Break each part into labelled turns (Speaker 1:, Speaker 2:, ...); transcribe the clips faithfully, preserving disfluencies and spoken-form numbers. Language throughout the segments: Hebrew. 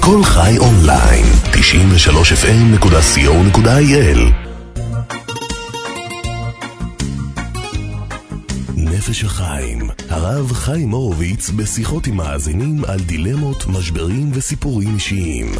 Speaker 1: כל חי אונליין, תשעים ושלוש אף אם נקודה סי או נקודה איי אל. נפש החיים, הרב חיים הורוביץ בשיחות עם מאזינים על דילמות, משברים וסיפורים אישיים.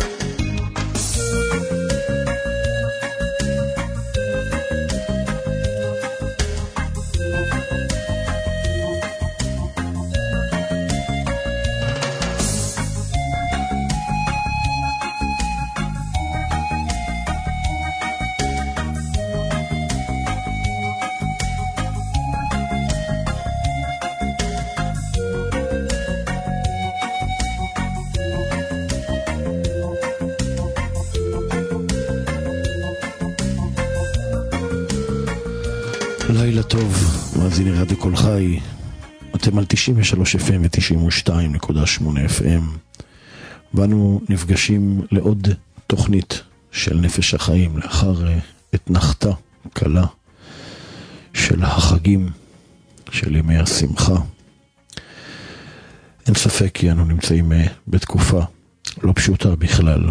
Speaker 2: לילה טוב, מאזיני רדיו כל חי, אתם על תשעים ושלוש אף אם ו-תשעים ושתיים נקודה שמונה אף אם, ואנו נפגשים לעוד תוכנית של נפש החיים לאחר אתנחתה קלה של החגים, של ימי השמחה. אין ספק כי אנו נמצאים בתקופה לא פשוטה בכלל,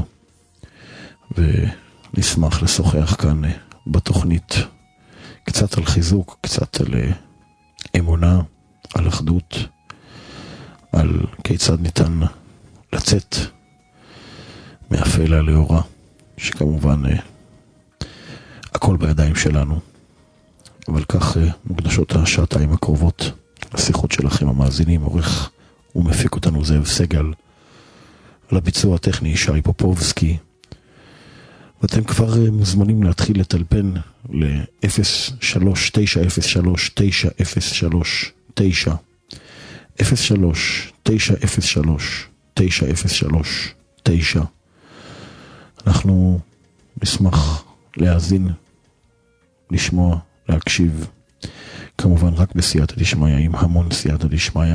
Speaker 2: ונשמח לשוחח כאן בתוכנית קצת על חיזוק, קצת על אמונה, על אחדות, על כיצד ניתן לצאת מאפלה לאורה, שכמובן הכל בידיים שלנו. אבל כך מוקדשות השעתיים הקרובות לשיחות שלכם המאזינים. עורך ומפיק אותנו זאב סגל, על הביצוע הטכני שי פופובסקי, ואתם כבר מוזמנים להתחיל לטלפן ל-אפס שלוש תשע אפס שלוש תשע אפס שלוש תשע אפס שלוש תשע אפס שלוש תשע אפס שלוש תשע. אנחנו נשמח להאזין, לשמוע, להקשיב, כמובן רק בסייעתא דשמיא, עם המון סייעתא דשמיא,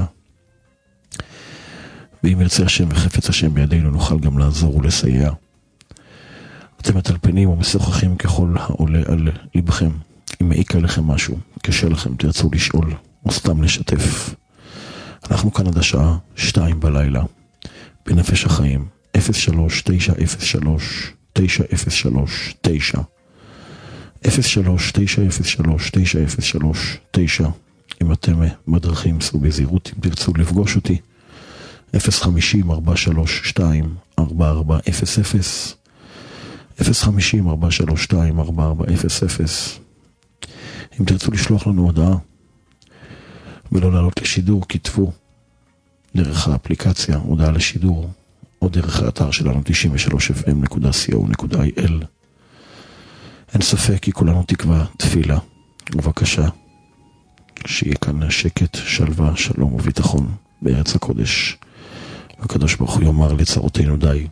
Speaker 2: ואם ירצה השם וחפץ השם בידינו נוכל גם לעזור ולסייע. אתם מטלפנים ומשוחחים ככל העולה על לבכם. אם מעיק עליכם משהו, קשה לכם, תרצו לשאול או סתם לשתף, אנחנו כאן עד השעה שתיים בלילה בנפש החיים. אפס שלוש תשע אפס שלוש תשע אפס שלוש תשע אפס שלוש תשע אפס שלוש תשע אפס שלוש תשע. אם אתם מדרכים סעו בזהירות, אם תרצו לפגוש אותי אפס חמישים ארבע שלוש שתיים ארבע ארבע אפס אפס אפס חמישים ארבע שלוש שתיים ארבע ארבע אפס אפס. אם תרצו לשלוח לנו הודעה ולא לעלות לשידור, כתבו דרך האפליקציה הודעה לשידור, או דרך האתר שלנו תשעים ושלוש אף אם נקודה סי או נקודה איי אל. אין ספק כי כולנו תקווה תפילה ובקשה שיהיה כאן שקט, שלווה, שלום וביטחון בארץ הקודש, והקדוש ברוך הוא יאמר לצרותינו די.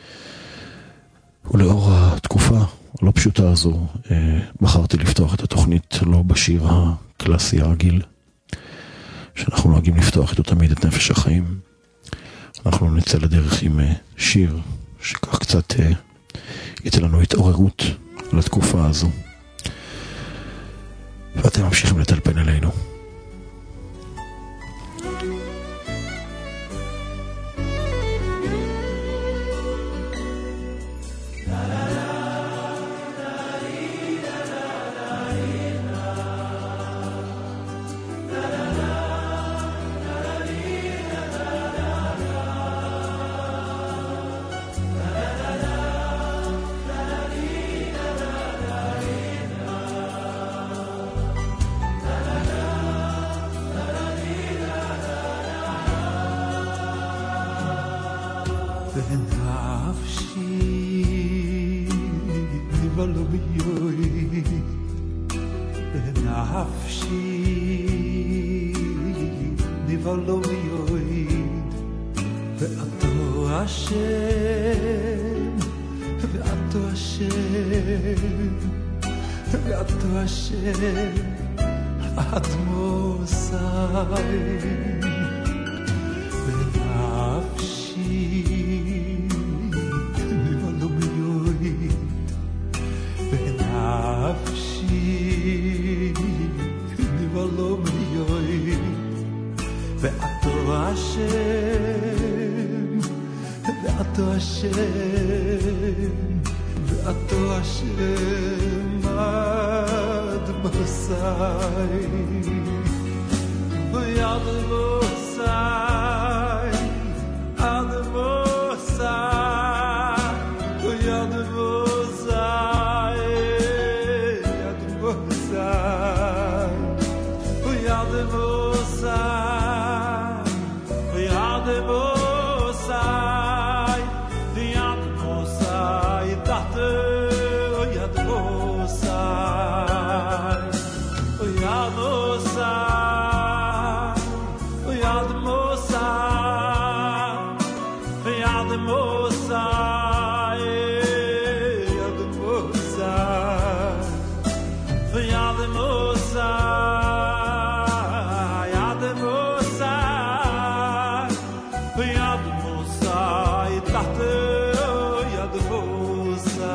Speaker 2: ולאור התקופה הלא פשוטה הזו, בחרתי לפתוח את התוכנית לא בשיר הקלאסי הרגיל שאנחנו נוהגים לפתוח איתו תמיד, את נפש החיים. אנחנו נצא לדרך עם שיר שכך קצת ייתן לנו התעוררות לתקופה הזו, ואתם ממשיכים לטלפן אלינו.
Speaker 3: ואתו השם, ואתו השם ואתו השם עד מוסי ויד מוסי עד מוסי ויד מוסי עד מוסי ויד מוסי ויד מוסי ויד מוסי תחת יד מוסי ויד מוסי ויד מוסי ויד מוסי יד מוסי ויד מוסי יד מוסי ויד מוסי תחת יד מוסי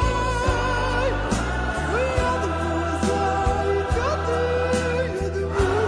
Speaker 4: We'll be right back.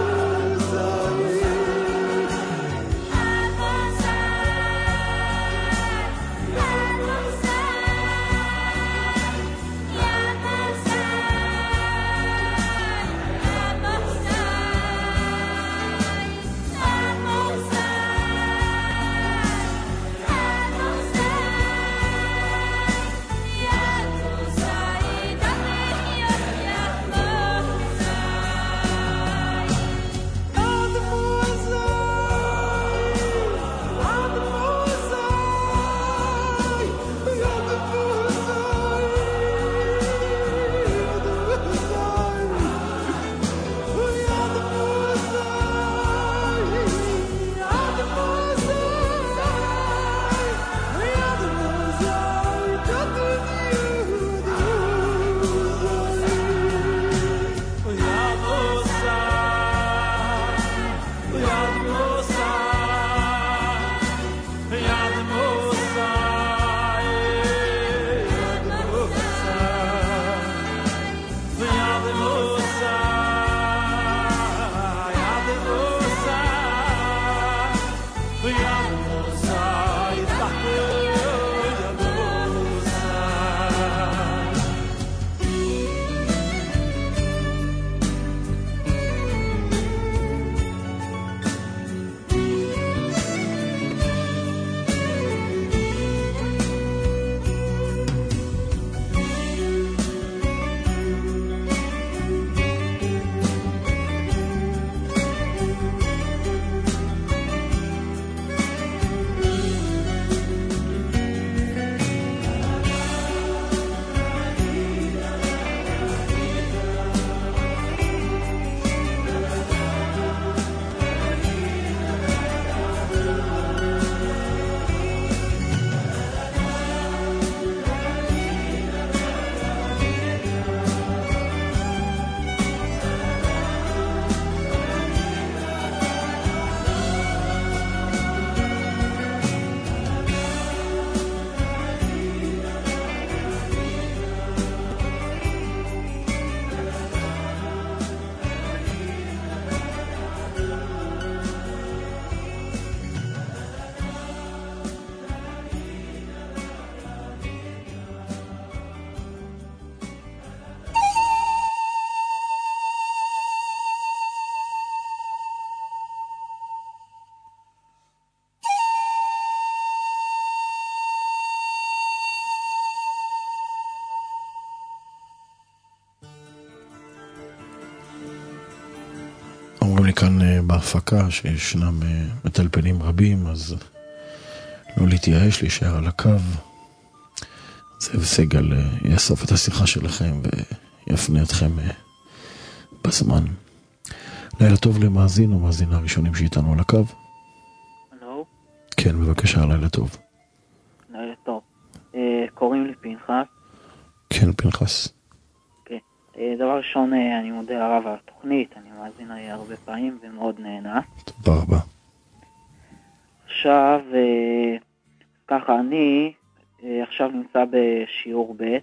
Speaker 2: גם לי כאן בהפקה שישנם מטלפנים רבים, אז לא להתייאש, להישאר על הקו. זאב סגל יאסוף את השיחה שלכם ויפנה אתכם בזמן. לילה טוב למאזין או מאזינה הראשונים שאיתנו על הקו.
Speaker 4: הלו?
Speaker 2: כן, בבקשה, לילה טוב.
Speaker 4: לילה טוב. אה, קוראים לי פנחס.
Speaker 2: כן, פנחס.
Speaker 4: כן. אה, דבר ראשון, אה, אני מודה לרב על התוכנית, אני מאזין לה הרבה פעמים ומאוד נהנה.
Speaker 2: תודה רבה.
Speaker 4: עכשיו, אה, ככה, אני אה, עכשיו נמצא בשיעור ב',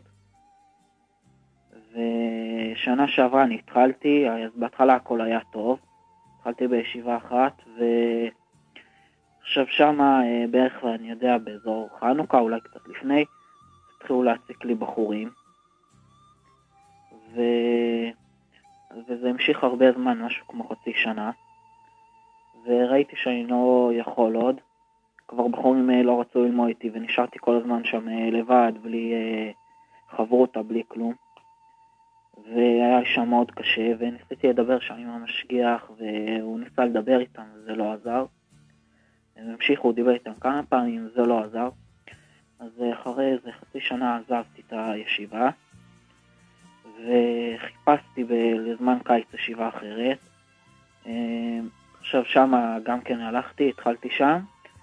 Speaker 4: ושנה שעברה אני התחלתי, אז בהתחלה הכל היה טוב. התחלתי בישיבה אחת, ועכשיו שמה אה, בערך, אני יודע, באזור חנוכה, אולי קצת לפני, התחילו להציק לי בחורים. ו... וזה המשיך הרבה זמן, משהו כמו חצי שנה. וראיתי שאני לא יכול עוד. כבר בחורים לא רצו ללמוד איתי, ונשארתי כל הזמן שם לבד, בלי אה, חברותה, בלי כלום. והיה לי שם מאוד קשה, וניסיתי לדבר שם עם המשגיח, והוא ניסה לדבר איתם, וזה לא עזר. הם המשיכו, הוא דיבר איתם כמה פעמים, וזה לא עזר. אז אחרי איזה חצי שנה עזבתי את הישיבה, וחיפשתי לזמן קיץ ישיבה אחרת. עכשיו שמה גם כן הלכתי, התחלתי שם,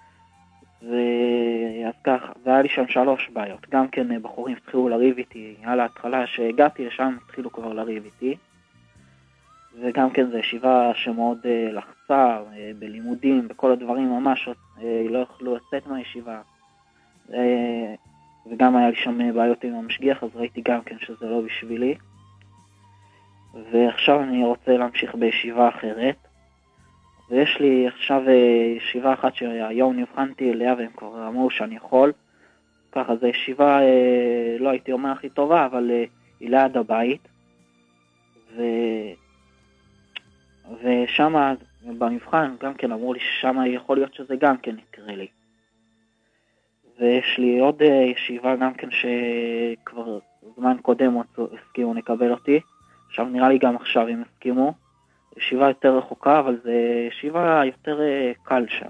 Speaker 4: ואז ככה, והיה לי שם שלוש בעיות. גם כן בחורים התחילו לריב איתי, על ההתחלה שהגעתי לשם התחילו כבר לריב איתי, וגם כן זו ישיבה שמאוד לחצה, בלימודים, בכל הדברים ממש, לא יכלו לצאת מהישיבה. וגם היה לי שם בעיות עם המשגיח, אז ראיתי גם כן שזה לא בשבילי. ועכשיו אני רוצה להמשיך בישיבה אחרת. ויש לי עכשיו ישיבה אחת שהיום נבחנתי אליה, והם כבר אמרו שאני יכול. ככה, זו ישיבה, לא הייתי אומר הכי טובה, אבל היא ליד הבית. ו... ושם במבחן גם כן אמרו לי ששם יכול להיות שזה גם כן יקרה לי. ויש לי עוד ישיבה גם כן שכבר זמן קודם הסכימו לקבל אותי. עכשיו נראה לי גם עכשיו הם הסכימו. ישיבה יותר רחוקה, אבל זה ישיבה יותר קל שם.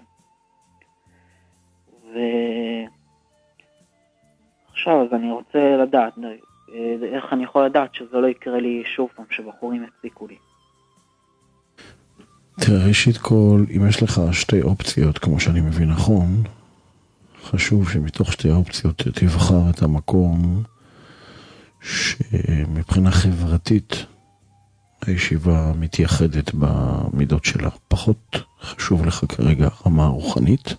Speaker 4: ועכשיו אז אני רוצה לדעת, איך אני יכול לדעת שזה לא יקרה לי שוב פעם שבחורים יציקו לי.
Speaker 2: תראה, ראשית כל, אם יש לך שתי אופציות, כמו שאני מבין נכון, חשוב שמתוך שתי האופציות תבחר את המקום שמבחינה חברתית הישיבה מתייחדת במידות שלה. פחות חשוב לך כרגע רמה רוחנית,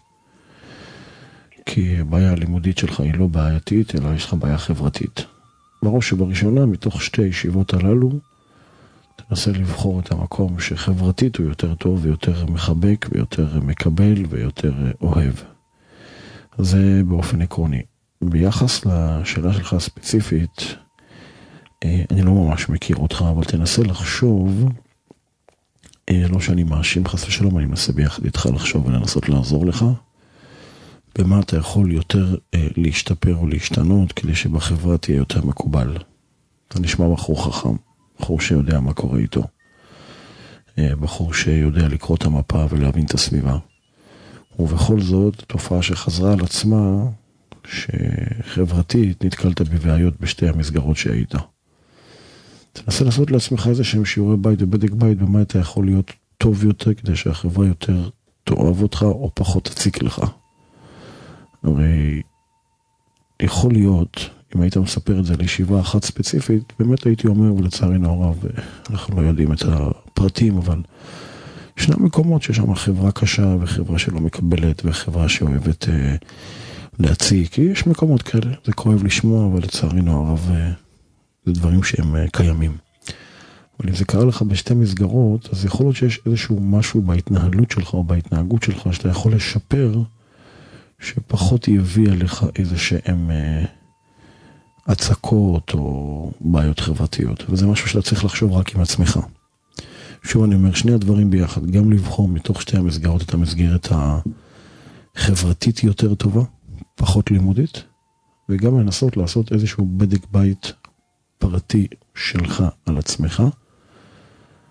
Speaker 2: כי הבעיה הלימודית שלך היא לא בעייתית, אלא יש לך בעיה חברתית. בראש שבראשונה, מתוך שתי הישיבות הללו, תנסה לבחור את המקום שחברתית הוא יותר טוב ויותר מחבק ויותר מקבל ויותר אוהב. זה באופן עקרוני. ביחס לשאלה שלך הספציפית, אני לא ממש מכיר אותך, אבל תנסה לחשוב, לא שאני מאשים חס ושלום, אני מנסה ביחד איתך לחשוב ולנסות לעזור לך, במה אתה יכול יותר להשתפר או להשתנות, כדי שבחברה תהיה יותר מקובל. אתה נשמע בחור חכם, בחור שיודע מה קורה איתו, בחור שיודע לקרוא את המפה ולהבין את הסביבה. ובכל זאת, תופעה שחזרה על עצמה, שחברתית נתקלת בבעיות בשתי המסגרות שהיית. תנסה לעשות לעצמך איזה שהם שיעורי בית ובדק בית, במה אתה יכול להיות טוב יותר, כדי שהחברה יותר תאהב אותך או פחות תציק לך. הרי יכול להיות, אם היית מספר את זה לישיבה אחת ספציפית, באמת הייתי אומר, ולצערנו הרב, אנחנו לא יודעים את הפרטים, אבל ישנם מקומות שיש שם חברה קשה, וחברה שלא מקבלת, וחברה שאוהבת אה, להציק, כי יש מקומות כאלה, זה כואב לשמוע, אבל לצערנו הרב, אה, זה דברים שהם אה, קיימים. אבל אם זה קרה לך בשתי מסגרות, אז יכול להיות שיש איזשהו משהו בהתנהלות שלך, או בהתנהגות שלך, שאתה יכול לשפר, שפחות יביא עליך איזה שהם אה, הצקות, או בעיות חברתיות. וזה משהו שאתה צריך לחשוב רק עם עצמך. שוב אני אומר, שני הדברים ביחד, גם לבחור מתוך שתי המסגרות את המסגרת החברתית יותר טובה, פחות לימודית, וגם לנסות לעשות איזשהו בדק בית פרטי שלך על עצמך,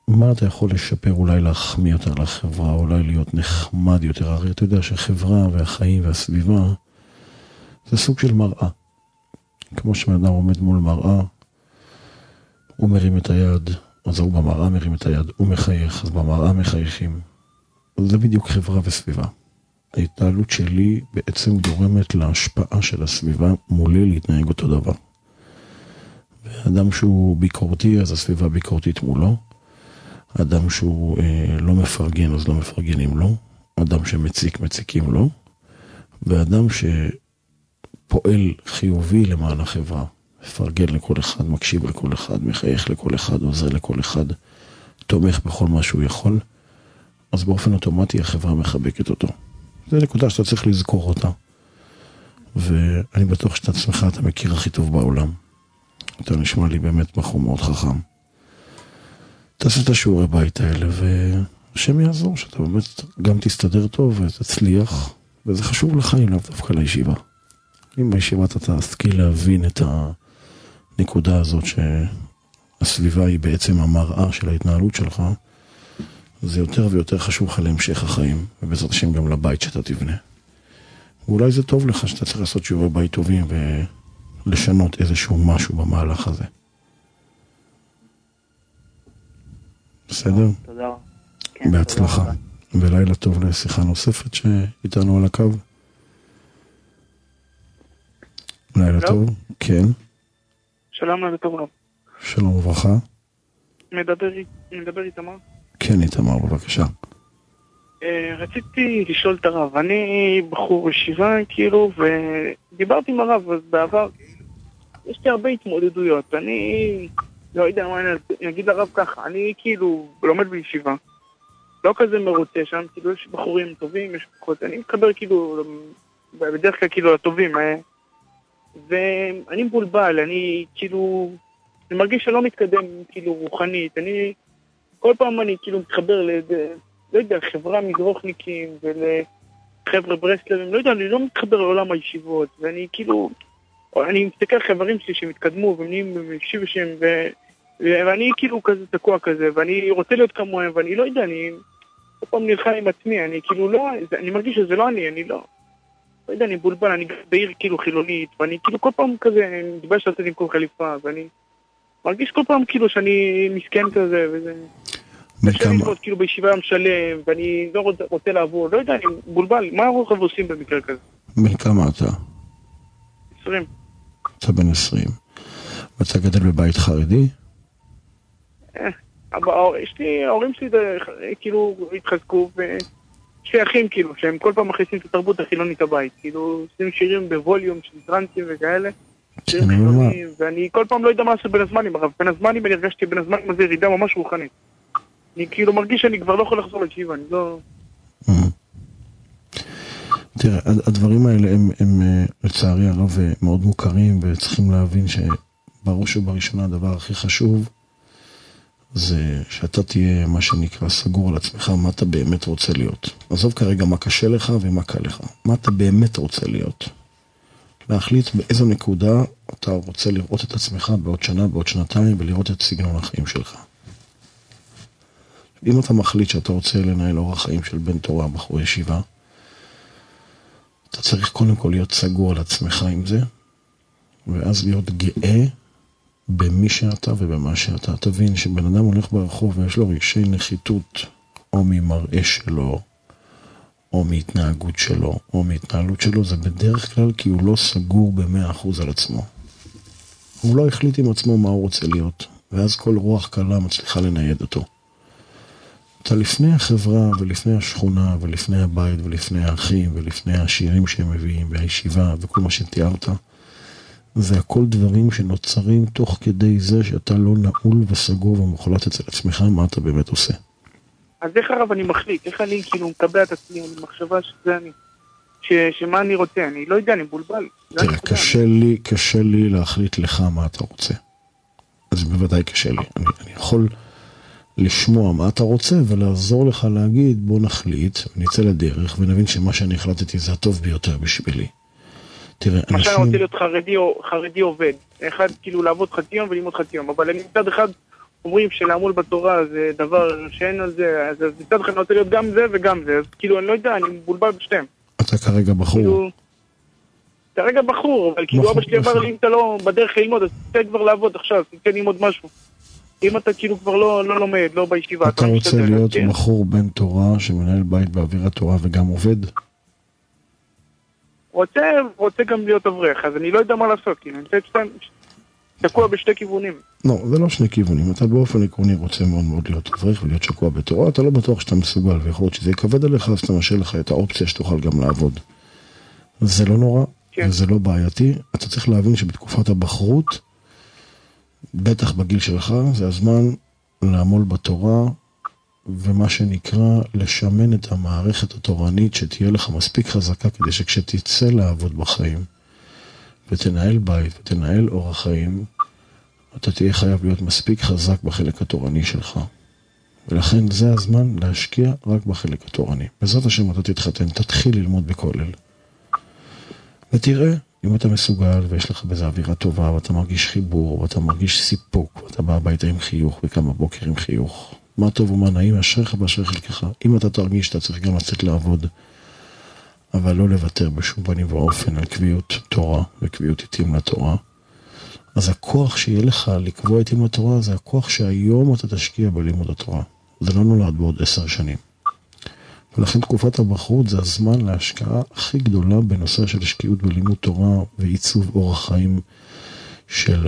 Speaker 2: מה אתה יכול לשפר, אולי להחמיא יותר לחברה, אולי להיות נחמד יותר. הרי אתה יודע שחברה והחיים והסביבה זה סוג של מראה. כמו שאדם עומד מול מראה, הוא מרים את היד, אז הוא במראה מרים את היד, הוא מחייך, אז במראה מחייכים. זה בדיוק חברה וסביבה. ההתנהלות שלי בעצם גורמת להשפעה של הסביבה מולי להתנהג אותו דבר. ואדם שהוא ביקורתי, אז הסביבה ביקורתית מולו. אדם שהוא אה, לא מפרגן, אז לא מפרגנים לו. אדם שמציק, מציקים לו. ואדם שפועל חיובי למען החברה. מפרגן לכל אחד, מקשיב לכל אחד, מחייך לכל אחד, עוזר לכל אחד, תומך בכל מה שהוא יכול. אז באופן אוטומטי החברה מחבקת אותו. זו נקודה שאתה צריך לזכור אותה. ואני בטוח שאתה עצמך, אתה מכיר הכי טוב בעולם. אתה נשמע לי באמת בחור מאוד חכם. תעשה את השיעורי בית האלה, והשם יעזור שאתה באמת גם תסתדר טוב ותצליח, וזה חשוב לחיים, לאו דווקא לישיבה. אם בישיבה אתה תשכיל להבין את הנקודה הזאת שהסביבה היא בעצם המראה של ההתנהלות שלך, זה יותר ויותר חשוב לך להמשך החיים, ובעזרת השם גם לבית שאתה תבנה. ואולי זה טוב לך שאתה צריך לעשות שיעורי בית טובים ולשנות איזשהו משהו במהלך הזה. בסדר?
Speaker 4: תודה. כן,
Speaker 2: בהצלחה. ולילה טוב לשיחה נוספת שאיתנו על הקו. לילה טוב. כן.
Speaker 5: שלום לילה טוב רב.
Speaker 2: שלום וברכה.
Speaker 5: מדבר איתמר?
Speaker 2: כן, איתמר, בבקשה.
Speaker 5: רציתי לשאול את הרב, אני בחור ישיבה כאילו, ודיברתי עם הרב, אז בעבר יש לי הרבה התמודדויות, אני לא יודע מה אני אגיד לרב ככה, אני כאילו לומד בישיבה, לא כזה מרוצה שם, כאילו יש בחורים טובים, יש פחות, אני מתחבר כאילו, בדרך כלל כאילו לטובים, ואני מבולבל, אני כאילו, אני מרגיש שלא מתקדם כאילו רוחנית, אני כל פעם אני כאילו מתחבר לאיזה, לא יודע, חברה מזרוחניקים ולחבר'ה ברסלרים, לא יודע, אני לא מתחבר לעולם הישיבות, ואני כאילו, אני מסתכל על חברים שלי שמתקדמו ונהיים ישיב שם, ו... ואני כאילו כזה תקוע כזה, ואני רוצה להיות כמוהם, ואני לא יודע, אני כל פעם נלחם עם עצמי, אני כאילו לא, אני מרגיש שזה לא אני, אני לא, לא יודע, אני בולבל, אני בעיר כאילו חילונית, ואני כאילו כל פעם כזה, אני מתבייש לעשות עם כל חליפה, ואני מרגיש כל פעם כאילו שאני מסכן כזה, וזה... אפשר ללמוד כאילו בישיבה יום שלם, ואני לא רוצה, רוצה לעבור, לא יודע, אני בולבל, מה הרוחב עושים במקרה כזה?
Speaker 2: בן כמה אתה?
Speaker 5: עשרים.
Speaker 2: אתה בן עשרים. ואתה גדל בבית חרדי?
Speaker 5: אה, יש לי, ההורים שלי כאילו התחזקו, ויש לי אחים כאילו, שהם כל פעם מכניסים את התרבות החילונית הבית, כאילו, עושים שירים בווליום של טרנסים וכאלה, שירים חילוניים, ואני כל פעם לא יודע מה לעשות בין הזמנים, אבל בין הזמנים אני הרגשתי בין הזמנים הזה ירידה ממש רוחנית. אני כאילו מרגיש שאני כבר לא יכול לחזור לישיבה, אני לא...
Speaker 2: תראה, הדברים האלה הם, הם לצערי הרב מאוד מוכרים, וצריכים להבין שבראש ובראשונה הדבר הכי חשוב זה שאתה תהיה מה שנקרא סגור על עצמך, מה אתה באמת רוצה להיות. עזוב כרגע מה קשה לך ומה קל לך, מה אתה באמת רוצה להיות. להחליט באיזו נקודה אתה רוצה לראות את עצמך בעוד שנה, בעוד שנתיים, ולראות את סגנון החיים שלך. אם אתה מחליט שאתה רוצה לנהל אורח חיים של בן תורה, בחור ישיבה, אתה צריך קודם כל להיות סגור על עצמך עם זה, ואז להיות גאה במי שאתה ובמה שאתה. תבין שבן אדם הולך ברחוב ויש לו רגשי נחיתות, או ממראה שלו, או מהתנהגות שלו, או מהתנהלות שלו, זה בדרך כלל כי הוא לא סגור במאה אחוז על עצמו. הוא לא החליט עם עצמו מה הוא רוצה להיות, ואז כל רוח קלה מצליחה לנייד אותו. אתה לפני החברה ולפני השכונה ולפני הבית ולפני האחים ולפני השירים שהם מביאים והישיבה וכל מה שתיארת, זה הכל דברים שנוצרים תוך כדי זה שאתה לא נעול וסגור ומוחלט אצל עצמך מה אתה באמת עושה.
Speaker 5: אז איך הרב אני מחליט? איך אני כאילו מקבע את עצמי, אני מחשבה שזה אני, ש, שמה אני רוצה, אני לא יודע, אני בולבל.
Speaker 2: תראה, קשה לי, קשה לי להחליט לך מה אתה רוצה. אז בוודאי קשה לי. אני, אני יכול לשמוע מה אתה רוצה ולעזור לך להגיד בוא נחליט ונצא לדרך ונבין שמה שאני החלטתי זה הטוב ביותר בשבילי. תראה,
Speaker 5: מה
Speaker 2: אנשים...
Speaker 5: שאני רוצה להיות חרדי, חרדי עובד, אחד כאילו לעבוד חצי יום וללמוד חצי יום, אבל אני מצד אחד אומרים שלעמול בתורה זה דבר שאין על זה, אז מצד אחד אני רוצה להיות גם זה וגם זה, אז כאילו אני לא יודע, אני מבולבל בשתיהם.
Speaker 2: אתה כרגע בחור.
Speaker 5: כאילו, כרגע בחור, אבל כאילו אבא שלי אמר לי, אם אתה לא בדרך ללמוד, אז תצא כבר לעבוד עכשיו, תצא ללמוד משהו. אם אתה כאילו כבר לא, לא לומד, לא בישיבה,
Speaker 2: אתה
Speaker 5: לא
Speaker 2: רוצה
Speaker 5: משתדל,
Speaker 2: להיות
Speaker 5: כן.
Speaker 2: בחור בן תורה שמנהל בית באוויר התורה וגם עובד?
Speaker 5: רוצה, רוצה גם להיות אברך, אז אני לא יודע מה לעשות, כאילו, אני חושב תקוע בשתי כיוונים.
Speaker 2: לא, זה לא שני כיוונים. אתה באופן עקרוני רוצה מאוד מאוד להיות אברך ולהיות שקוע בתורה, אתה לא בטוח שאתה מסוגל, ויכול להיות שזה יקבד עליך, אז אתה משאיר לך את האופציה שתוכל גם לעבוד. זה לא נורא, כן. וזה לא בעייתי. אתה צריך להבין שבתקופת הבחרות, בטח בגיל שלך, זה הזמן לעמול בתורה, ומה שנקרא לשמן את המערכת התורנית, שתהיה לך מספיק חזקה, כדי שכשתצא לעבוד בחיים, ותנהל בית, ותנהל אורח חיים, אתה תהיה חייב להיות מספיק חזק בחלק התורני שלך. ולכן זה הזמן להשקיע רק בחלק התורני. בעזרת השם אתה תתחתן, תתחיל ללמוד בכולל. ותראה, אם אתה מסוגל ויש לך בזה אווירה טובה, ואתה מרגיש חיבור, ואתה מרגיש סיפוק, ואתה בא הביתה עם חיוך, וכמה בוקר עם חיוך. מה טוב ומה נעים, אשריך באשרי חלקך. אם אתה תרגיש, אתה צריך גם לצאת לעבוד. אבל לא לוותר בשום פנים ואופן על קביעות תורה וקביעות עתים לתורה. אז הכוח שיהיה לך לקבוע עתים לתורה זה הכוח שהיום אתה תשקיע בלימוד התורה. זה לא נולד בעוד עשר שנים. ולכן תקופת הבחרות זה הזמן להשקעה הכי גדולה בנושא של השקיעות בלימוד תורה ועיצוב אורח חיים של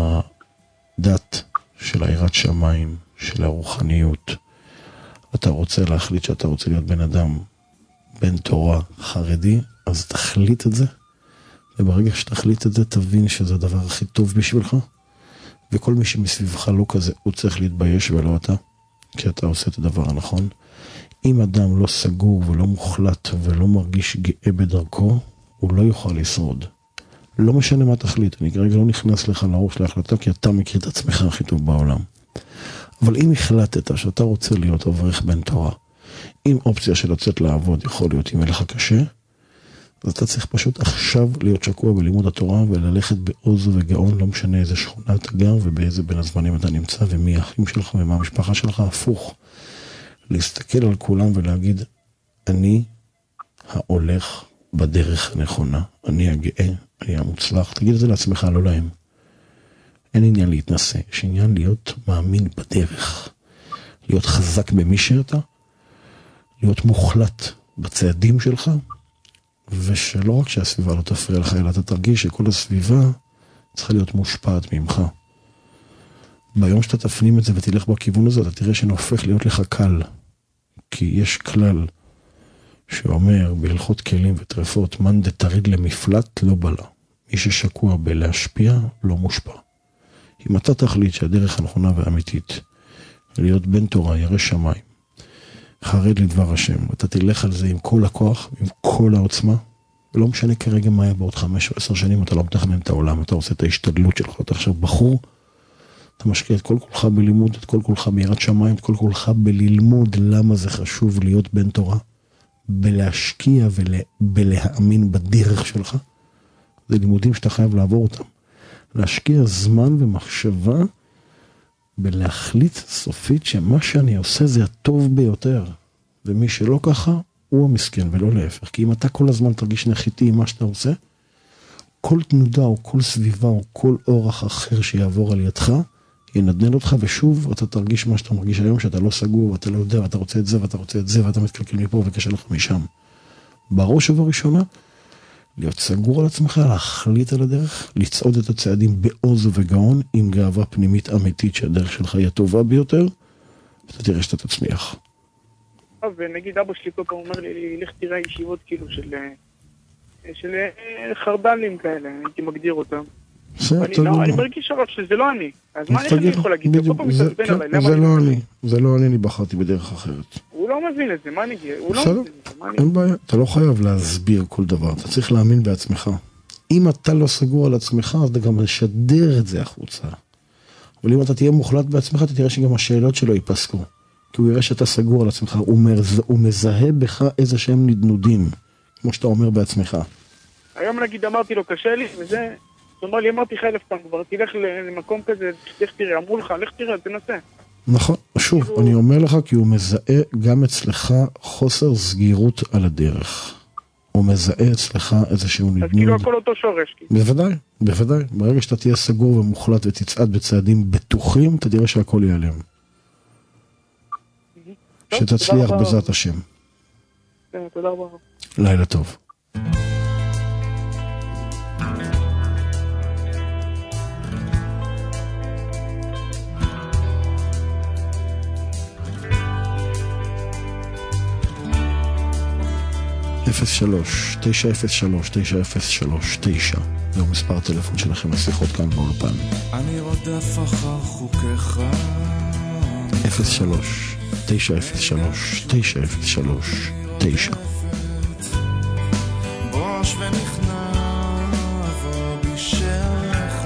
Speaker 2: הדת, של העירת שמיים, של הרוחניות. אתה רוצה להחליט שאתה רוצה להיות בן אדם בן תורה חרדי, אז תחליט את זה, וברגע שתחליט את זה, תבין שזה הדבר הכי טוב בשבילך, וכל מי שמסביבך לא כזה, הוא צריך להתבייש ולא אתה, כי אתה עושה את הדבר הנכון. אם אדם לא סגור ולא מוחלט ולא מרגיש גאה בדרכו, הוא לא יוכל לשרוד. לא משנה מה תחליט, אני כרגע לא נכנס לך לראש להחלטה, כי אתה מכיר את עצמך הכי טוב בעולם. אבל אם החלטת שאתה רוצה להיות אברך בן תורה, עם אופציה של לצאת לעבוד, יכול להיות אם יהיה לך קשה, אז אתה צריך פשוט עכשיו להיות שקוע בלימוד התורה, וללכת בעוז וגאון, לא משנה איזה שכונה אתה גר, ובאיזה בין הזמנים אתה נמצא, ומי האחים שלך ומה המשפחה שלך, הפוך. להסתכל על כולם ולהגיד, אני ההולך בדרך הנכונה, אני הגאה, אני המוצלח. תגיד את זה לעצמך, לא להם. אין עניין להתנסה, יש עניין להיות מאמין בדרך, להיות חזק במי שאתה, להיות מוחלט בצעדים שלך, ושלא רק שהסביבה לא תפריע לך, אלא אתה תרגיש שכל הסביבה צריכה להיות מושפעת ממך. ביום שאתה תפנים את זה ותלך בכיוון הזה, אתה תראה שנהופך להיות לך קל. כי יש כלל שאומר בהלכות כלים וטרפות, מן דתריד למפלט לא בלה. מי ששקוע בלהשפיע לא מושפע. אם אתה תחליט שהדרך הנכונה והאמיתית, להיות בן תורה, ירא שמיים, חרד לדבר השם, אתה תלך על זה עם כל הכוח, עם כל העוצמה, ולא משנה כרגע מה היה בעוד חמש או עשר שנים, אתה לא מתכנן את העולם, אתה עושה את ההשתדלות שלך, אתה עכשיו בחור, אתה משקיע את כל כולך בלימוד, את כל כולך ביראת שמיים, את כל כולך בללמוד למה זה חשוב להיות בן תורה, בלהשקיע ובלהאמין בדרך שלך. זה לימודים שאתה חייב לעבור אותם. להשקיע זמן ומחשבה בלהחליט סופית שמה שאני עושה זה הטוב ביותר. ומי שלא ככה, הוא המסכן ולא להפך. כי אם אתה כל הזמן תרגיש נחיתי עם מה שאתה עושה, כל תנודה או כל סביבה או כל אורח אחר שיעבור על ידך, ינדנן אותך, ושוב אתה תרגיש מה שאתה מרגיש היום, שאתה לא סגור, ואתה לא יודע, ואתה רוצה את זה, ואתה רוצה את זה, ואתה מתקלקל מפה וקשה לך משם. בראש ובראשונה, להיות סגור על עצמך, להחליט על הדרך, לצעוד את הצעדים בעוז ובגאון, עם גאווה פנימית אמיתית שהדרך שלך היא הטובה ביותר, ואתה תראה שאתה תצמיח.
Speaker 5: ונגיד אבא שלי כל פעם אומר לי, לך תראה ישיבות כאילו של, של חרדלים כאלה, הייתי מגדיר אותם. אני מרגיש הרב שזה לא אני, אז מה אני יכול להגיד?
Speaker 2: זה לא אני, זה לא אני, אני בחרתי בדרך אחרת.
Speaker 5: הוא לא מבין את זה, מה אני אגיד?
Speaker 2: בסדר, אין בעיה, אתה לא חייב להסביר כל דבר, אתה צריך להאמין בעצמך. אם אתה לא סגור על עצמך, אז אתה גם לשדר את זה החוצה. אבל אם אתה תהיה מוחלט בעצמך, אתה תראה שגם השאלות שלו ייפסקו. כי הוא יראה שאתה סגור על עצמך, הוא מזהה בך איזה שהם נדנודים, כמו שאתה אומר בעצמך.
Speaker 5: היום נגיד אמרתי לו, קשה לי, וזה... הוא אמר לי, אמרתי לך אלף פעם כבר, תלך למקום כזה, תלך תראה, אמרו לך, לך תראה, תנסה.
Speaker 2: נכון, שוב,
Speaker 5: כאילו...
Speaker 2: אני אומר לך כי הוא מזהה גם אצלך חוסר סגירות על הדרך. הוא מזהה אצלך איזשהו נדנוד.
Speaker 5: אז כאילו הכל אותו שורש.
Speaker 2: בוודאי, בוודאי. ברגע שאתה תהיה סגור ומוחלט ותצעד בצעדים בטוחים, אתה תראה שהכל ייעלם. שתצליח בעזרת השם.
Speaker 5: תודה רבה.
Speaker 2: לילה טוב. אפס שלוש תשע אפס שלוש תשע אפס שלוש תשע זהו מספר הטלפון שלכם לשיחות כאן באולפן.
Speaker 3: אני רודף אחר חוקיך
Speaker 2: אפס שלוש תשע אפס שלוש תשע אפס שלוש תשע.
Speaker 3: בוש ונכנע ובישך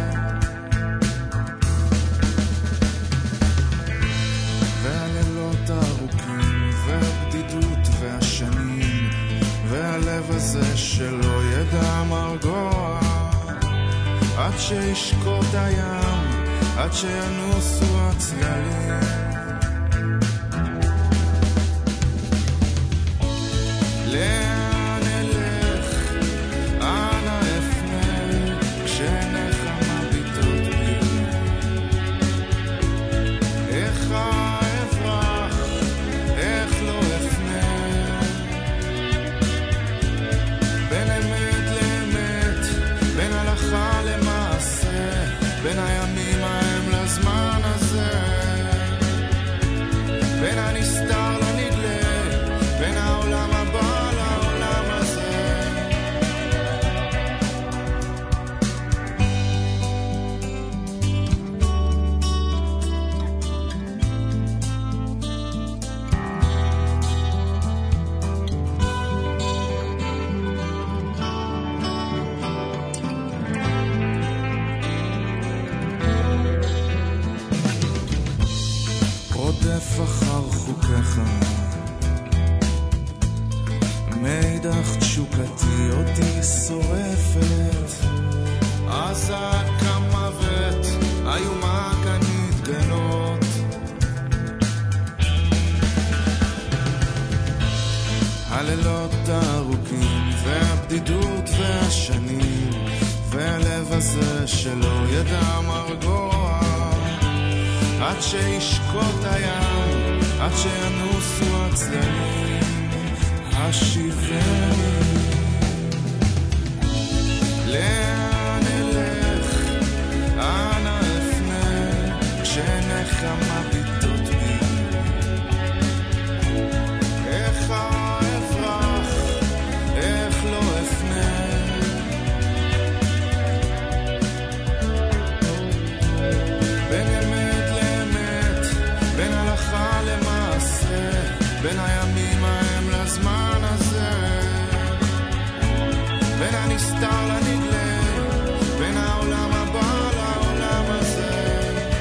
Speaker 3: והלילות הארוכים והבדידות והשנים והלב הזה שלא ידע מרגוע עד שישקוט הים עד שינוסו הצללים לאן אלך אנה אפנה כשנחמה ביטות בי איך אברח איך לא אפנה בין אמת לאמת בין הלכה למעשה בין הימים ההם לזמן הזה בין הנסתר לנגלה בין העולם הבא לעולם הזה רודף אחר חוקיך מידך תשוקתי אותי שורפת עזה כמוות איומה כנית גנות הלילות הארוכים והבדידות והשנים והלב הזה שלא ידע מרגוע עד שישקוט הים עד שינוסו הצללים השיבני לאן אלך אנה אפנה כשנחמה ביטות בי איך אברח איך לא אפנה בין אמת לאמת בין הלכה למעשה בין הימים ההם לזמן הזה בין הנסתר לנגלה בין העולם הבא לעולם הזה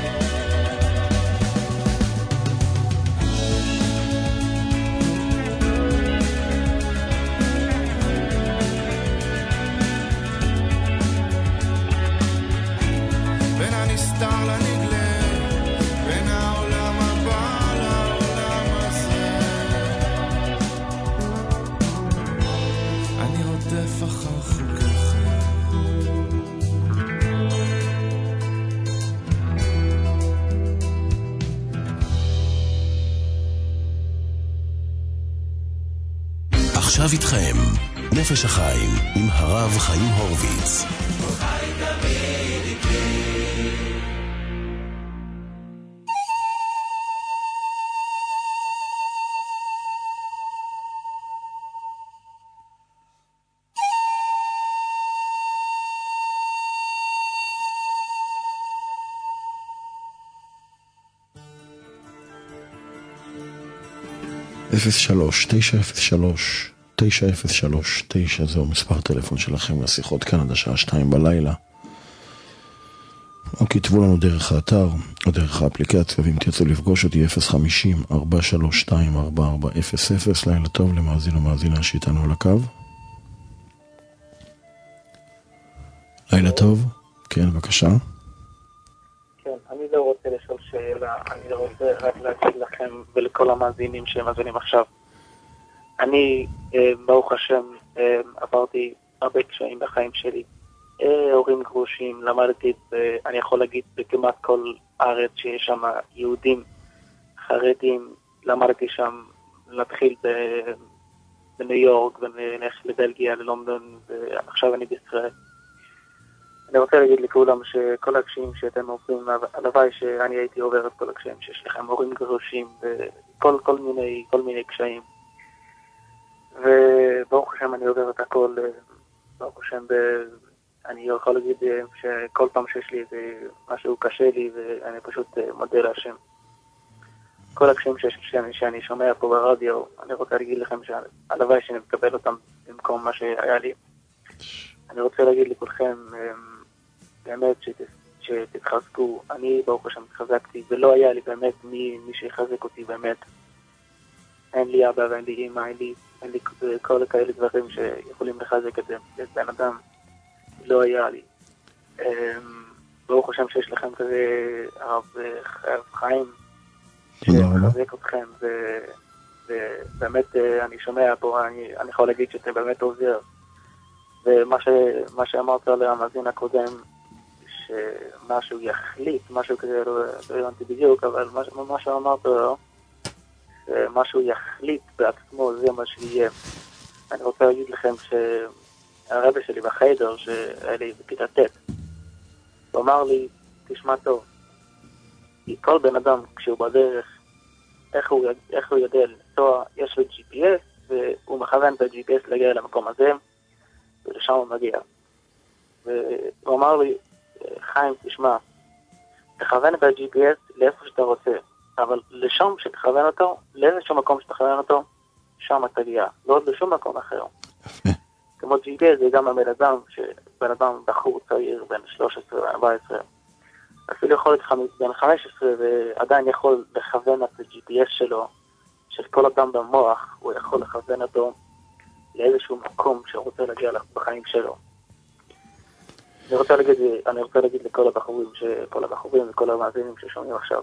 Speaker 3: בין הנסתר לנגלה בין העולם הבא לעולם הזה אני רודף אחר חוקיך
Speaker 1: עכשיו איתכם נפש החיים עם הרב חיים הורוביץ.
Speaker 2: אפס שלוש תשע אפס שלוש תשע אפס שלוש תשע זהו מספר הטלפון שלכם לשיחות כאן עד השעה שתיים בלילה או כתבו לנו דרך האתר או דרך האפליקציה ואם תרצו לפגוש אותי אפס חמישים ארבע שלוש שתיים ארבע ארבע אפס אפס לילה טוב למאזין ומאזינה שאיתנו על הקו לילה טוב. כן, בבקשה.
Speaker 6: כן, אני לא רוצה לשאול שאלה, אני רוצה רק להגיד לכם ולכל המאזינים שמאזינים עכשיו. אני, ברוך השם, עברתי הרבה קשיים בחיים שלי. הורים גרושים, למדתי, אני יכול להגיד, בכמעט כל הארץ שיש שם יהודים, חרדים, למדתי שם, להתחיל בניו יורק ונלך לבלגיה, ללונדון, ועכשיו אני בישראל. אני רוצה להגיד לכולם שכל הקשיים שאתם עוברים, הלוואי שאני הייתי עובר את כל הקשיים שיש לכם, הורים גרושים וכל כל מיני, כל מיני קשיים. וברוך השם אני עובר את הכל, ברוך השם, ב... אני יכול להגיד שכל פעם שיש לי משהו קשה לי ואני פשוט מודה להשם. כל הקשיים שאני, שאני שומע פה ברדיו, אני רוצה להגיד לכם שהלוואי שאני מקבל אותם במקום מה שהיה לי. אני רוצה להגיד לכולכם באמת שת, שתתחזקו. אני ברוך השם התחזקתי ולא היה לי באמת מי, מי שיחזק אותי באמת. אין לי אבא ואין לי אמא, אין לי, אין לי כל כאלה דברים שיכולים לחזק את זה. את בן אדם לא היה לי. ברוך השם שיש לכם כזה הרב חיים שחזק אתכם, ובאמת אני שומע פה, אני, אני יכול להגיד שאתם באמת עוזר. ומה ש, מה שאמרת למאזין הקודם, שמשהו יחליט, משהו כזה, לא, לא הבנתי בדיוק, אבל מה, מה שאמרת לו, שמשהו יחליט בעצמו, זה מה שיהיה. אני רוצה להגיד לכם שהרבא שלי בחדר, שהיה לי בכיתה ט', הוא אמר לי, תשמע טוב, כל בן אדם כשהוא בדרך, איך הוא, איך הוא יודע לנסוע, יש לו ג'י פי אס, והוא מכוון את ה-ג'י פי אס להגיע למקום הזה, ולשם הוא מגיע. והוא אמר לי, חיים, תשמע, תכוון את ה-ג'י פי אס לאיפה שאתה רוצה, אבל לשם שתכוון אותו, לאיזשהו מקום שתכוון אותו, שם תגיע, לא עוד לשום מקום אחר. כמו ג'י פי אס זה גם הבן אדם, שבן אדם בחור צעיר, בין שלוש עשרה ארבע עשרה, אפילו יכול להיות בין חמש עשרה, ועדיין יכול לכוון את ה-ג'י פי אס שלו, של כל אדם במוח, הוא יכול לכוון אותו לאיזשהו מקום שהוא רוצה להגיע בחיים שלו. אני רוצה להגיד, אני רוצה להגיד לכל הבחורים, כל הבחורים וכל המאזינים ששומעים עכשיו,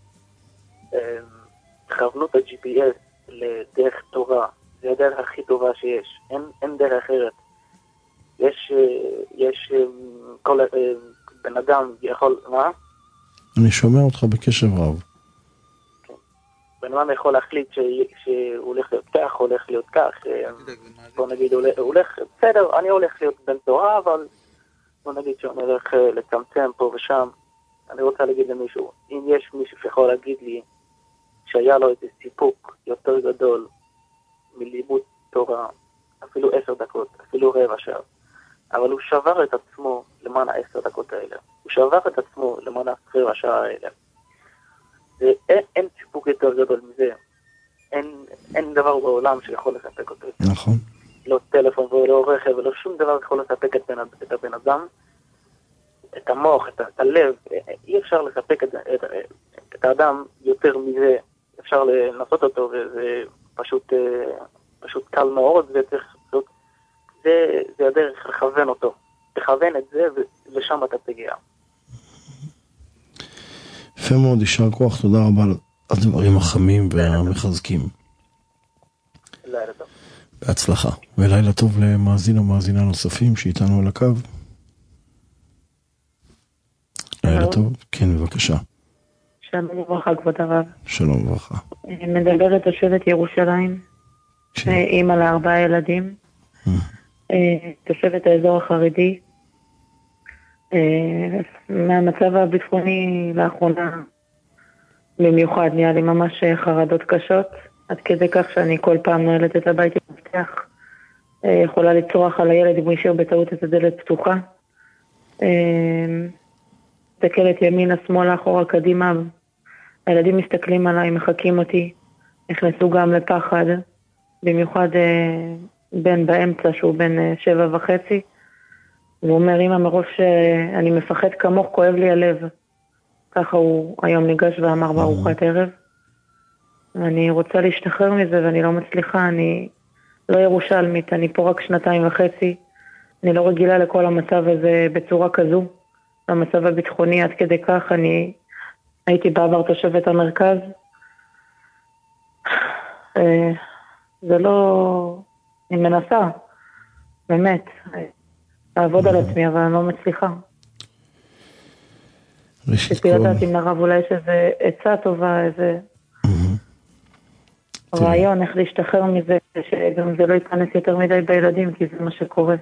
Speaker 6: תכוונו את ה-ג'י פי אס לדרך תורה, זה הדרך הכי טובה שיש, אין, אין דרך אחרת. יש, יש כל בן אדם יכול, מה?
Speaker 2: אני שומע אותך בקשב רב.
Speaker 6: כן. בן אדם יכול להחליט ש, שהוא הולך להיות כך, הולך להיות כך, בוא נגיד, הוא הולך, בסדר, אני הולך להיות בן תורה, אבל בוא נגיד שאני הולך לצמצם פה ושם. אני רוצה להגיד למישהו, אם יש מישהו שיכול להגיד לי שהיה לו איזה סיפוק יותר גדול מלימוד תורה, אפילו עשר דקות, אפילו רבע שעה, אבל הוא שבר את עצמו למען העשר דקות האלה. הוא שבר את עצמו למען הרבע שעה האלה. ואין, אין סיפוק יותר גדול מזה. אין, אין דבר בעולם שיכול לספק אותו.
Speaker 2: נכון.
Speaker 6: לא טלפון ולא רכב ולא שום דבר יכול לספק את, בן, את הבן אדם, את המוח, את, את הלב. אי אפשר לספק את, את, את האדם יותר מזה. אפשר לנסות אותו וזה פשוט, פשוט קל מאוד, וצריך, זה, זה הדרך לכוון אותו. תכוון את זה ושם אתה תגיע.
Speaker 2: יפה מאוד, יישר כוח, תודה רבה על הדברים החמים והמחזקים.
Speaker 6: לילה טוב.
Speaker 2: בהצלחה. ולילה טוב למאזין או מאזינה נוספים שאיתנו על הקו. לילה טוב, כן, בבקשה.
Speaker 7: שלום וברכה, כבוד הרב.
Speaker 2: שלום וברכה.
Speaker 7: מדברת תושבת ירושלים, אימא לארבעה ילדים, תושבת האזור החרדי. מהמצב הביטחוני לאחרונה במיוחד נהיה לי ממש חרדות קשות, עד כדי כך שאני כל פעם נועלת את הבית עם מפתח, יכולה לצרוח על הילד אם הוא ישאיר בטעות את הדלת פתוחה, מסתכלת ימינה, שמאלה, אחורה, קדימה, הילדים מסתכלים עליי, מחכים אותי, נכנסו גם לפחד, במיוחד בן באמצע שהוא בן שבע וחצי, הוא אומר, אמא, מרוב שאני מפחד כמוך, כואב לי הלב. ככה הוא היום ניגש ואמר בארוחת ערב. אני רוצה להשתחרר מזה ואני לא מצליחה, אני לא ירושלמית, אני פה רק שנתיים וחצי, אני לא רגילה לכל המצב הזה בצורה כזו. המצב הביטחוני עד כדי כך, אני הייתי בעבר תושבת המרכז. זה לא... אני מנסה, באמת, לעבוד על עצמי, אבל אני לא מצליחה. רציתי לדעת אם לרב אולי יש איזה עצה טובה, איזה רעיון, איך להשתחרר מזה, שגם זה לא ייכנס יותר מדי בילדים, כי זה מה שקורה.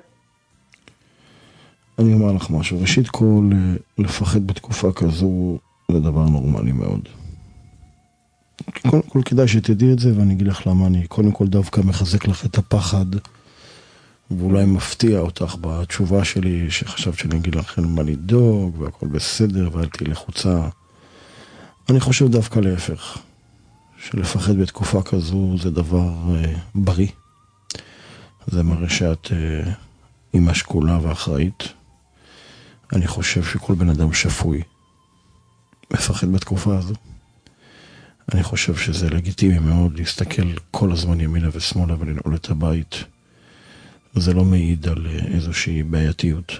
Speaker 2: אני אומר לך משהו, ראשית כל, לפחד בתקופה כזו, זה דבר נורמלי מאוד. קודם כל כדאי שתדעי את זה, ואני אגיד לך למה אני קודם כל דווקא מחזק לך את הפחד, ואולי מפתיע אותך בתשובה שלי, שחשבת שאני אגיד לך אין מה לדאוג, והכל בסדר, ואל תהי לחוצה. אני חושב דווקא להפך, שלפחד בתקופה כזו זה דבר אה, בריא. זה מראה שאת אה, אימא שקולה ואחראית. אני חושב שכל בן אדם שפוי מפחד בתקופה הזו. אני חושב שזה לגיטימי מאוד להסתכל כל הזמן ימינה ושמאלה ולנעול את הבית. זה לא מעיד על איזושהי בעייתיות.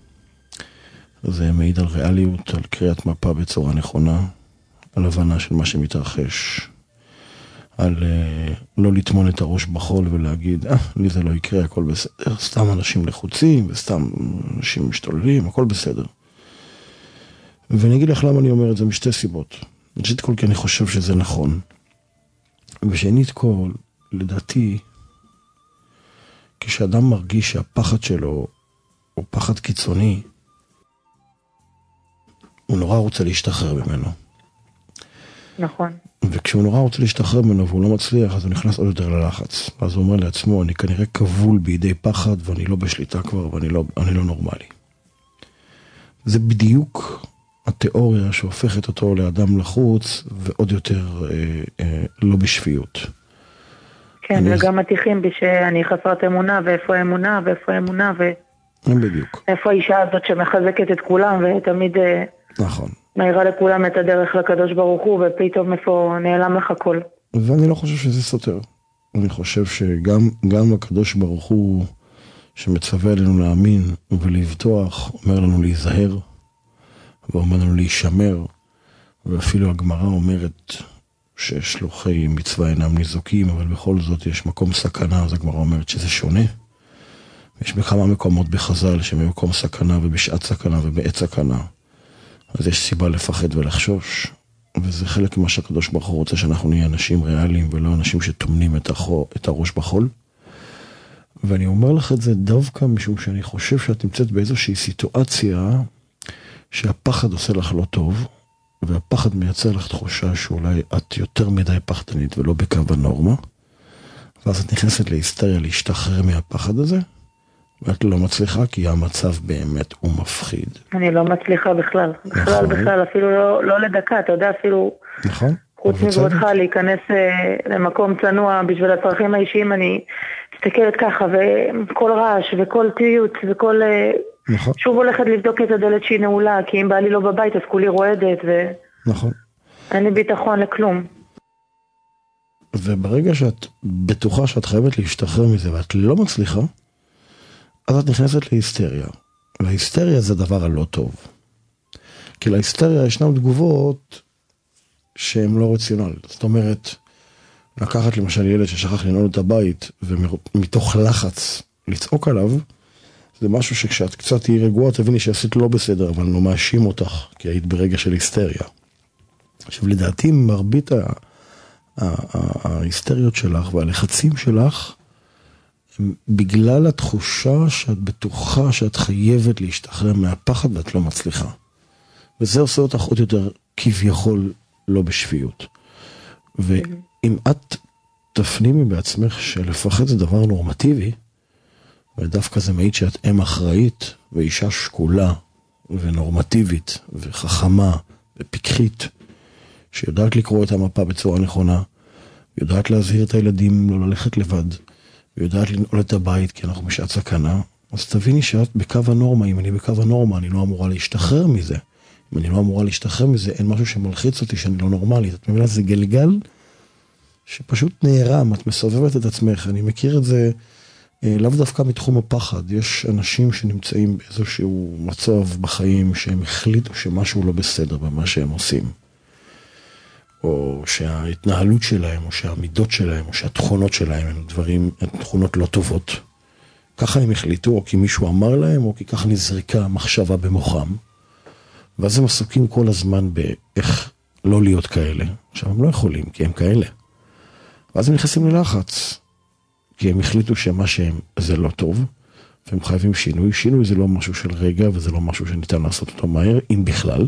Speaker 2: זה מעיד על ריאליות, על קריאת מפה בצורה נכונה, על הבנה של מה שמתרחש, על uh, לא לטמון את הראש בחול ולהגיד, אה, לי זה לא יקרה, הכל בסדר, סתם אנשים לחוצים וסתם אנשים משתוללים, הכל בסדר. ואני אגיד לך למה אני אומר את זה משתי סיבות. ראשית כל כי אני חושב שזה נכון. ושנית כל, לדעתי, כשאדם מרגיש שהפחד שלו הוא פחד קיצוני, הוא נורא רוצה להשתחרר ממנו.
Speaker 7: נכון.
Speaker 2: וכשהוא נורא רוצה להשתחרר ממנו והוא לא מצליח, אז הוא נכנס עוד יותר ללחץ. אז הוא אומר לעצמו, אני כנראה כבול בידי פחד ואני לא בשליטה כבר ואני לא, אני לא נורמלי. זה בדיוק התיאוריה שהופכת אותו לאדם לחוץ ועוד יותר אה, אה, לא בשפיות.
Speaker 7: כן, וגם מתיחים בי שאני חסרת אמונה, ואיפה האמונה, ואיפה האמונה, ו...
Speaker 2: בדיוק.
Speaker 7: איפה האישה הזאת שמחזקת את כולם, ותמיד
Speaker 2: נכון.
Speaker 7: מהירה לכולם את הדרך לקדוש ברוך הוא, ופתאום איפה נעלם לך הכל.
Speaker 2: ואני לא חושב שזה סותר. אני חושב שגם גם הקדוש ברוך הוא, שמצווה עלינו להאמין ולבטוח, אומר לנו להיזהר, ואומר לנו להישמר, ואפילו הגמרא אומרת ששלוחי מצווה אינם ניזוקים, אבל בכל זאת יש מקום סכנה, אז הגמרא אומרת שזה שונה. יש בכמה מקומות בחז"ל שבמקום סכנה ובשעת סכנה ובעת סכנה. אז יש סיבה לפחד ולחשוש, וזה חלק ממה שהקדוש ברוך הוא רוצה שאנחנו נהיה אנשים ריאליים ולא אנשים שטומנים את, החו, את הראש בחול. ואני אומר לך את זה דווקא משום שאני חושב שאת נמצאת באיזושהי סיטואציה שהפחד עושה לך לא טוב, והפחד מייצר לך תחושה שאולי את יותר מדי פחדנית ולא בקו הנורמה, ואז את נכנסת להיסטריה להשתחרר מהפחד הזה, ואת לא מצליחה כי המצב באמת הוא מפחיד.
Speaker 7: אני לא מצליחה בכלל, בכלל, נכון. בכלל, אפילו לא, לא לדקה, אתה יודע, אפילו
Speaker 2: נכון.
Speaker 7: חוץ מגבודך להיכנס uh, למקום צנוע בשביל הצרכים האישיים, אני מסתכלת ככה, וכל רעש וכל טיות וכל... Uh,
Speaker 2: נכון.
Speaker 7: שוב הולכת לבדוק את הדלת שהיא נעולה, כי אם בעלי לא בבית אז כולי רועדת, ו...
Speaker 2: נכון.
Speaker 7: אין לי ביטחון לכלום.
Speaker 2: וברגע שאת בטוחה שאת חייבת להשתחרר מזה ואת לא מצליחה, אז את נכנסת להיסטריה. וההיסטריה זה דבר הלא טוב. כי להיסטריה ישנם תגובות שהן לא רציונליות. זאת אומרת, לקחת למשל ילד ששכח לנעול את הבית, ומתוך לחץ לצעוק עליו, זה משהו שכשאת קצת תהיי רגועה, תביני שעשית לא בסדר, אבל לא מאשים אותך, כי היית ברגע של היסטריה. עכשיו, לדעתי, מרבית ההיסטריות שלך והלחצים שלך, בגלל התחושה שאת בטוחה שאת חייבת להשתחרר מהפחד ואת לא מצליחה. וזה עושה אותך עוד יותר כביכול לא בשפיות. ואם את תפנימי בעצמך שלפחד זה דבר נורמטיבי, ודווקא זה מעיד שאת אם אחראית ואישה שקולה ונורמטיבית וחכמה ופיקחית, שיודעת לקרוא את המפה בצורה נכונה, יודעת להזהיר את הילדים לא ללכת לבד, ויודעת לנעול את הבית כי אנחנו בשעת סכנה, אז תביני שאת בקו הנורמה. אם אני בקו הנורמה, אני לא אמורה להשתחרר מזה. אם אני לא אמורה להשתחרר מזה, אין משהו שמלחיץ אותי שאני לא נורמלית. את מבינה, זה גלגל שפשוט נערם, את מסובבת את עצמך. אני מכיר את זה לאו דווקא מתחום הפחד, יש אנשים שנמצאים באיזשהו מצב בחיים שהם החליטו שמשהו לא בסדר במה שהם עושים. או שההתנהלות שלהם, או שהמידות שלהם, או שהתכונות שלהם הם דברים, הם תכונות לא טובות. ככה הם החליטו, או כי מישהו אמר להם, או כי ככה נזריקה מחשבה במוחם. ואז הם עסוקים כל הזמן באיך לא להיות כאלה. עכשיו הם לא יכולים, כי הם כאלה. ואז הם נכנסים ללחץ. כי הם החליטו שמה שהם זה לא טוב, והם חייבים שינוי. שינוי זה לא משהו של רגע, וזה לא משהו שניתן לעשות אותו מהר, אם בכלל.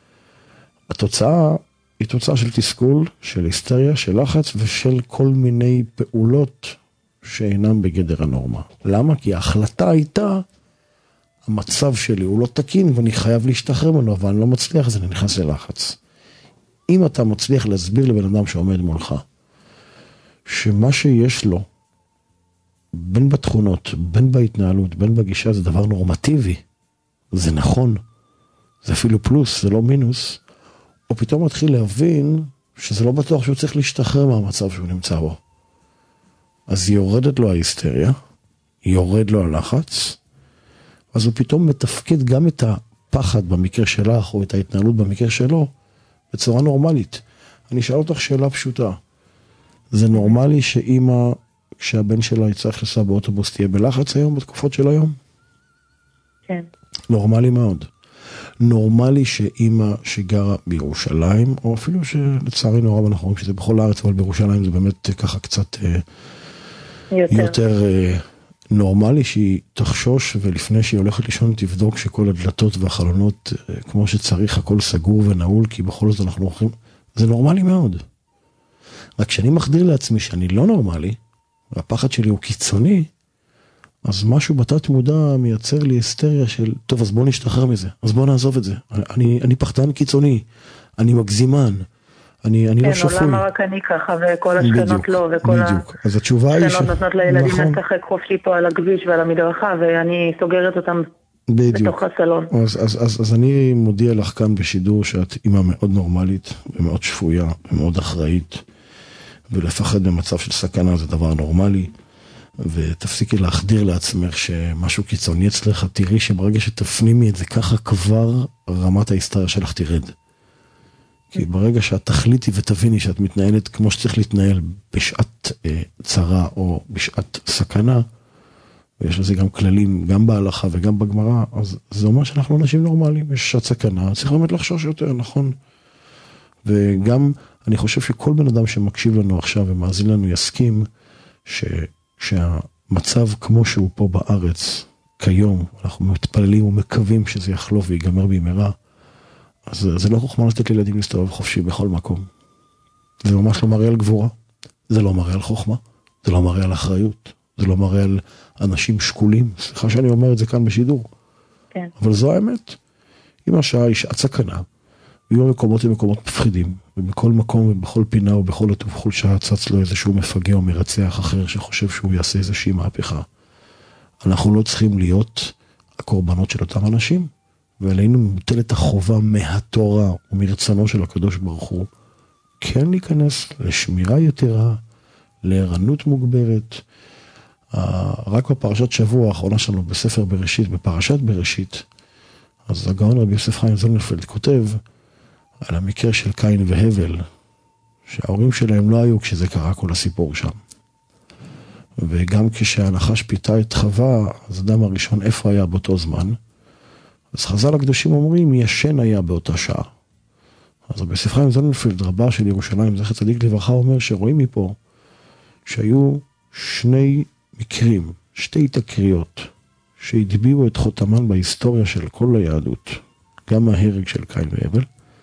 Speaker 2: התוצאה היא תוצאה של תסכול, של היסטריה, של לחץ, ושל כל מיני פעולות שאינם בגדר הנורמה. למה? כי ההחלטה הייתה, המצב שלי הוא לא תקין, ואני חייב להשתחרר ממנו, אבל אני לא מצליח, אז אני נכנס ללחץ. אם אתה מצליח להסביר לבן אדם שעומד מולך, שמה שיש לו, בין בתכונות, בין בהתנהלות, בין בגישה, זה דבר נורמטיבי. זה נכון. זה אפילו פלוס, זה לא מינוס. או פתאום מתחיל להבין שזה לא בטוח שהוא צריך להשתחרר מהמצב שהוא נמצא בו. אז יורדת לו ההיסטריה, יורד לו הלחץ, אז הוא פתאום מתפקד גם את הפחד במקרה שלך, או את ההתנהלות במקרה שלו, בצורה נורמלית. אני אשאל אותך שאלה פשוטה. זה נורמלי שאמא, כשהבן שלה יצטרך לנסוע באוטובוס, תהיה בלחץ היום, בתקופות של היום?
Speaker 7: כן.
Speaker 2: נורמלי מאוד. נורמלי שאמא שגרה בירושלים, או אפילו שלצערי נורא אנחנו רואים שזה בכל הארץ, אבל בירושלים זה באמת ככה קצת יותר, יותר נורמלי שהיא תחשוש, ולפני שהיא הולכת לישון תבדוק שכל הדלתות והחלונות כמו שצריך, הכל סגור ונעול, כי בכל זאת אנחנו הולכים, זה נורמלי מאוד. רק כשאני מחדיר לעצמי שאני לא נורמלי, והפחד שלי הוא קיצוני, אז משהו בתת מודע מייצר לי היסטריה של, טוב, אז בוא נשתחרר מזה, אז בוא נעזוב את זה. אני, אני פחדן קיצוני, אני מגזימן, אני, אני
Speaker 7: כן,
Speaker 2: לא שפוי.
Speaker 7: כן, למה רק אני ככה, וכל השכנות
Speaker 2: בדיוק,
Speaker 7: לא, וכל
Speaker 2: בדיוק. אז התשובה היא ש...
Speaker 7: השכנות נותנות לילדים
Speaker 2: נכון.
Speaker 7: לשחק חופשי פה על הכביש ועל המדרכה, ואני סוגרת אותם בדיוק. בתוך הסלון.
Speaker 2: אז, אז, אז, אז אני מודיע לך כאן בשידור שאת אימא מאוד נורמלית, ומאוד שפויה, ומאוד אחראית, ולפחד במצב של סכנה זה דבר נורמלי, ותפסיקי להחדיר לעצמך שמשהו קיצוני אצלך, תראי שברגע שתפנימי את זה ככה כבר רמת ההיסטריה שלך תרד. כי ברגע שאת תחליטי ותביני שאת מתנהלת כמו שצריך להתנהל בשעת אה, צרה או בשעת סכנה, ויש לזה גם כללים, גם בהלכה וגם בגמרא, אז זה אומר שאנחנו אנשים נורמליים, יש שעת סכנה, צריך באמת לחשוש יותר, נכון? וגם אני חושב שכל בן אדם שמקשיב לנו עכשיו ומאזין לנו יסכים ש... שהמצב כמו שהוא פה בארץ כיום, אנחנו מתפללים ומקווים שזה יחלוף ויגמר במהרה, אז זה לא חוכמה לתת לילדים להסתובב חופשי בכל מקום. זה ממש לא מראה על גבורה, זה לא מראה על חוכמה, זה לא מראה על אחריות, זה לא מראה על אנשים שקולים, סליחה שאני אומר את זה כאן בשידור.
Speaker 7: כן.
Speaker 2: אבל זו האמת. אם השעה היא שעת סכנה, ויהיו מקומות ומקומות מפחידים, ובכל מקום ובכל פינה ובכל עת ובכל שעה צץ לו איזשהו מפגע או מרצח אחר שחושב שהוא יעשה איזושהי מהפכה. אנחנו לא צריכים להיות הקורבנות של אותם אנשים, ועלינו מוטלת החובה מהתורה ומרצונו של הקדוש ברוך הוא, כן להיכנס לשמירה יתרה, לערנות מוגברת. רק בפרשת שבוע האחרונה שלנו בספר בראשית, בפרשת בראשית, אז הגאון רבי יוסף חיים זוננפלד כותב על המקרה של קין והבל, שההורים שלהם לא היו כשזה קרה כל הסיפור שם. וגם כשהנחש פיתה את חווה, אז אדם הראשון איפה היה באותו זמן? אז חז"ל הקדושים אומרים, ישן היה באותה שעה. אז רבי יוסף חיים זוננפלד, רבה של ירושלים, זכר צדיק לברכה, אומר שרואים מפה שהיו שני מקרים, שתי תקריות, שהדביעו את חותמן בהיסטוריה של כל היהדות, גם ההרג של קין והבל,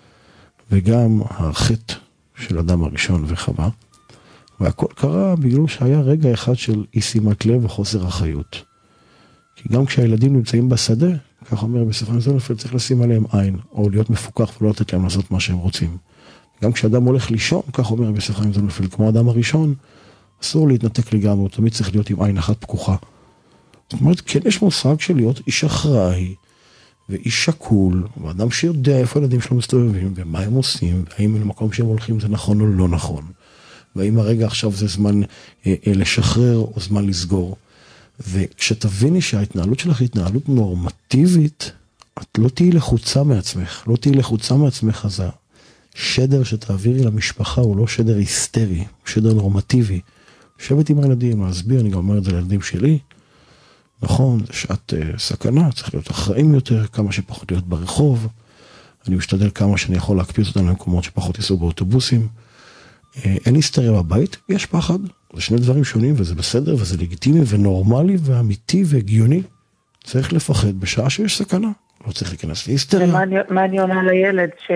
Speaker 2: וגם החטא של אדם הראשון וחווה, והכל קרה בגלל שהיה רגע אחד של אי שימת לב וחוסר אחריות. כי גם כשהילדים נמצאים בשדה, כך אומר בספר זוננפלד, צריך לשים עליהם עין, או להיות מפוקח ולא לתת להם לעשות מה שהם רוצים. גם כשאדם הולך לישון, כך אומר בספר זוננפלד, כמו האדם הראשון, אסור להתנתק לגמרי, תמיד צריך להיות עם עין אחת פקוחה. זאת אומרת, כן יש מושג של להיות איש אחראי, ואיש שקול, ואדם שיודע איפה הילדים שלו מסתובבים, ומה הם עושים, והאם למקום שהם הולכים זה נכון או לא נכון, והאם הרגע עכשיו זה זמן אה, אה, לשחרר או זמן לסגור. וכשתביני שההתנהלות שלך היא התנהלות נורמטיבית, את לא תהיי לחוצה מעצמך, לא תהיי לחוצה מעצמך, אז השדר שתעבירי למשפחה הוא לא שדר היסטרי, הוא שדר נורמטיבי. יושבת עם הילדים, להסביר, אני גם אומר את זה לילדים שלי, נכון, זה שעת uh, סכנה, צריך להיות אחראים יותר, כמה שפחות להיות ברחוב, אני משתדל כמה שאני יכול להקפיץ אותם למקומות שפחות ייסעו באוטובוסים, uh, אין היסטריה בבית, יש פחד, זה שני דברים שונים, וזה בסדר, וזה לגיטימי, ונורמלי, ואמיתי, והגיוני, צריך לפחד בשעה שיש סכנה, לא צריך להיכנס להיסטריה.
Speaker 7: ומה אני עונה לילד ש...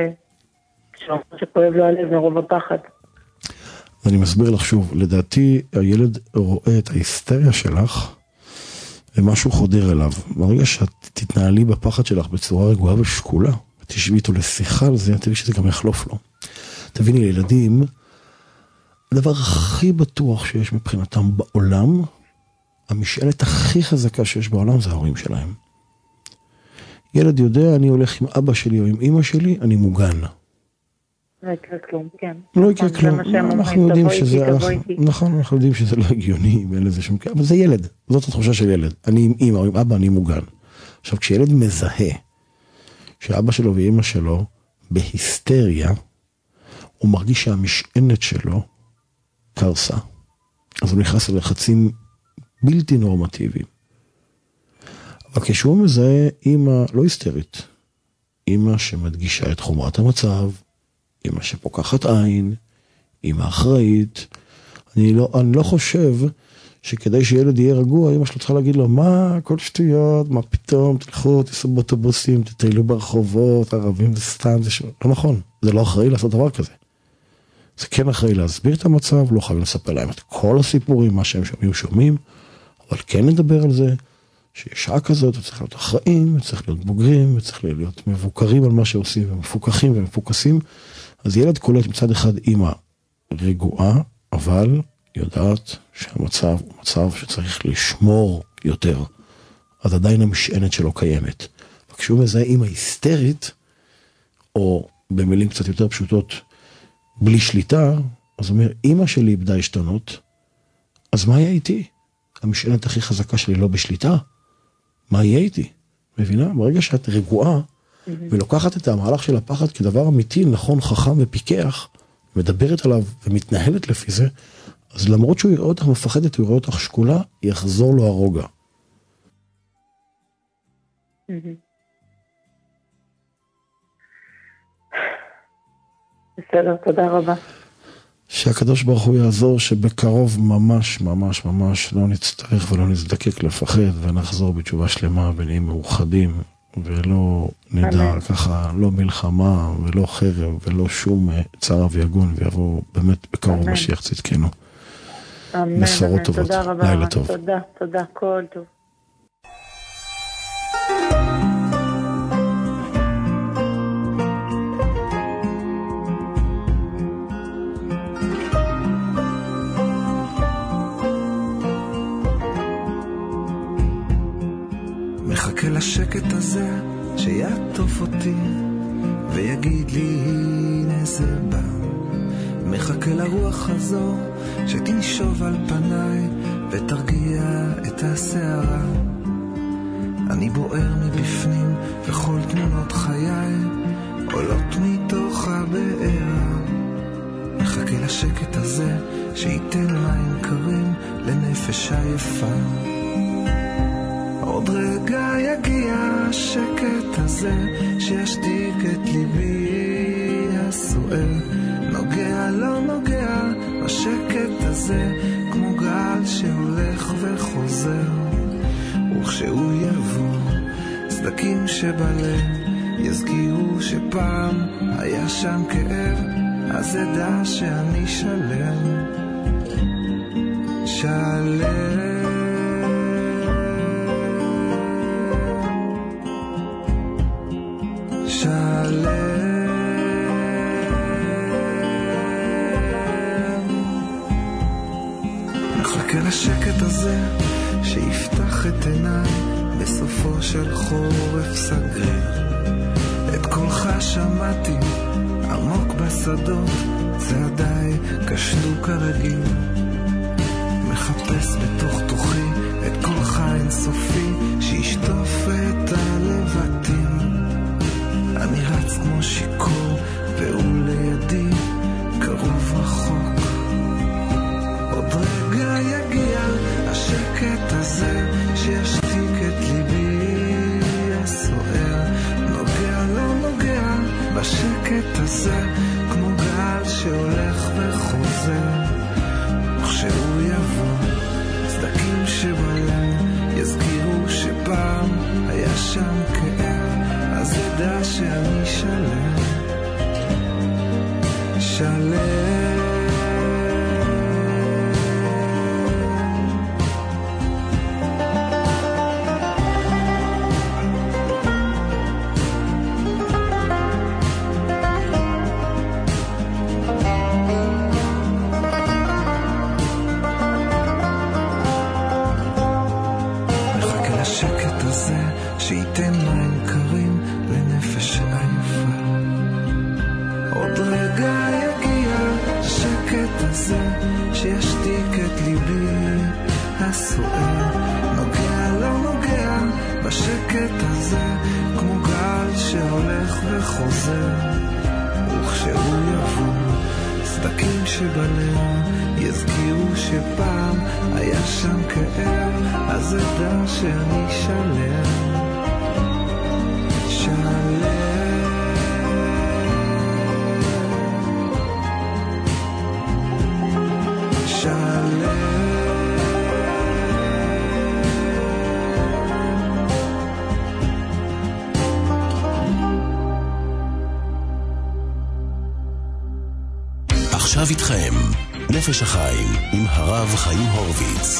Speaker 7: שכואב לו הלב מרוב הפחד?
Speaker 2: אני מסביר לך שוב, לדעתי הילד רואה את ההיסטריה שלך, ומשהו חודר אליו. ברגע שאת תתנהלי בפחד שלך בצורה רגועה ושקולה, ותשבי איתו לשיחה על זה, תראי שזה גם יחלוף לו. תביני, לילדים, הדבר הכי בטוח שיש מבחינתם בעולם, המשענת הכי חזקה שיש בעולם זה ההורים שלהם. ילד יודע, אני הולך עם אבא שלי או עם אמא שלי, אני מוגן.
Speaker 7: לא יקרה כלום, כן.
Speaker 2: לא יקרה כלום. אנחנו יודעים שזה, נכון, אנחנו יודעים שזה לא הגיוני, ואין לזה שום, אבל זה ילד, זאת התחושה של ילד. אני עם אמא או עם אבא, אני מוגן. עכשיו, כשילד מזהה, שאבא שלו ואמא שלו בהיסטריה, הוא מרגיש שהמשענת שלו קרסה. אז הוא נכנס ללחצים בלתי נורמטיביים. אבל כשהוא מזהה אמא לא היסטרית, אמא שמדגישה את חומרת המצב, אמא שפוקחת עין, אמא אחראית, אני לא, אני לא חושב שכדי שילד יהיה רגוע, אמא שלו צריכה להגיד לו, מה, כל שטויות, מה פתאום, תלכו, תיסעו באוטובוסים, תטיילו ברחובות, ערבים וסתם, זה ש... לא נכון, זה לא אחראי לעשות דבר כזה. זה כן אחראי להסביר את המצב, לא חייבים לספר להם את כל הסיפורים, מה שהם שומעים שומעים, אבל כן נדבר על זה, שיש שעה כזאת, וצריך להיות אחראים, וצריך להיות בוגרים, וצריך להיות מבוקרים על מה שעושים, ומפוקחים ומפוקסים. אז ילד קולט מצד אחד אמא רגועה, אבל יודעת שהמצב הוא מצב שצריך לשמור יותר. אז עדיין המשענת שלו קיימת. וכשהוא מזהה אמא היסטרית, או במילים קצת יותר פשוטות, בלי שליטה, אז הוא אומר, אמא שלי איבדה השתנות, אז מה יהיה איתי? המשענת הכי חזקה שלי לא בשליטה. מה יהיה איתי? מבינה? ברגע שאת רגועה, ולוקחת את המהלך של הפחד כדבר אמיתי, נכון, חכם ופיקח, מדברת עליו ומתנהלת לפי זה, אז למרות שהוא יראה אותך מפחדת, הוא יראה אותך שקולה, יחזור לו הרוגע.
Speaker 7: בסדר, תודה רבה.
Speaker 2: שהקדוש ברוך הוא יעזור שבקרוב ממש ממש ממש לא נצטרך ולא נזדקק לפחד, ונחזור בתשובה שלמה ונהיה מאוחדים, ולא נדע אמן. ככה, לא מלחמה ולא חרב ולא שום צער ויגון, ויבוא באמת בקרוב משיח צדקנו.
Speaker 7: אמן,
Speaker 2: בשורות
Speaker 7: אמן.
Speaker 2: טובות.
Speaker 7: תודה רבה.
Speaker 2: לילה טוב.
Speaker 7: תודה, תודה, כל טוב.
Speaker 3: מחכה לשקט הזה שיעטוף אותי ויגיד לי הנה זה בא. מחכה לרוח הזו שתנשוב על פניי ותרגיע את השערה. אני בוער מבפנים וכל תמונות חיי עולות מתוך הבאר. מחכה לשקט הזה שייתן מים קרים לנפש עייפה. עוד רגע יגיע השקט הזה שישתיק את ליבי הסוער. נוגע לא נוגע השקט הזה כמו גל שהולך וחוזר. וכשהוא יבוא סדקים שבלב יזכירו שפעם היה שם כאב, אז אדע שאני שלם שלם. מחכה לשקט הזה שיפתח את עיניי בסופו של חורף סגריר. את קולך שמעתי עמוק בשדות, צעדיי כשלו כרגיל. מחפש בתוך תוכי את קולך שלך אינסופי שישטוף את הלבטים. אני רץ כמו שיקור והוא לידי קרוב רחוק. עוד רגע יגיע השקט הזה שישתיק את ליבי הסוער. נוגע לא נוגע בשקט הזה כמו גל שהולך וחוזר. וכשהוא יבוא סדקים שבהם יזכירו שפעם היה שם כאב, אז ידע שאני שלם שלם. שייתן מים קרים לנפש עייפה. עוד רגע יגיע השקט הזה שישתיק את ליבי הסוער. נוגע לא נוגע בשקט הזה כמו גל שהולך וחוזר. וכשהוא יבוא סדקים שבלב יזכירו שפעם היה שם כאב, אז ידע שאני שלם
Speaker 1: עכשיו איתכם נפש החיים עם הרב חיים הורוביץ.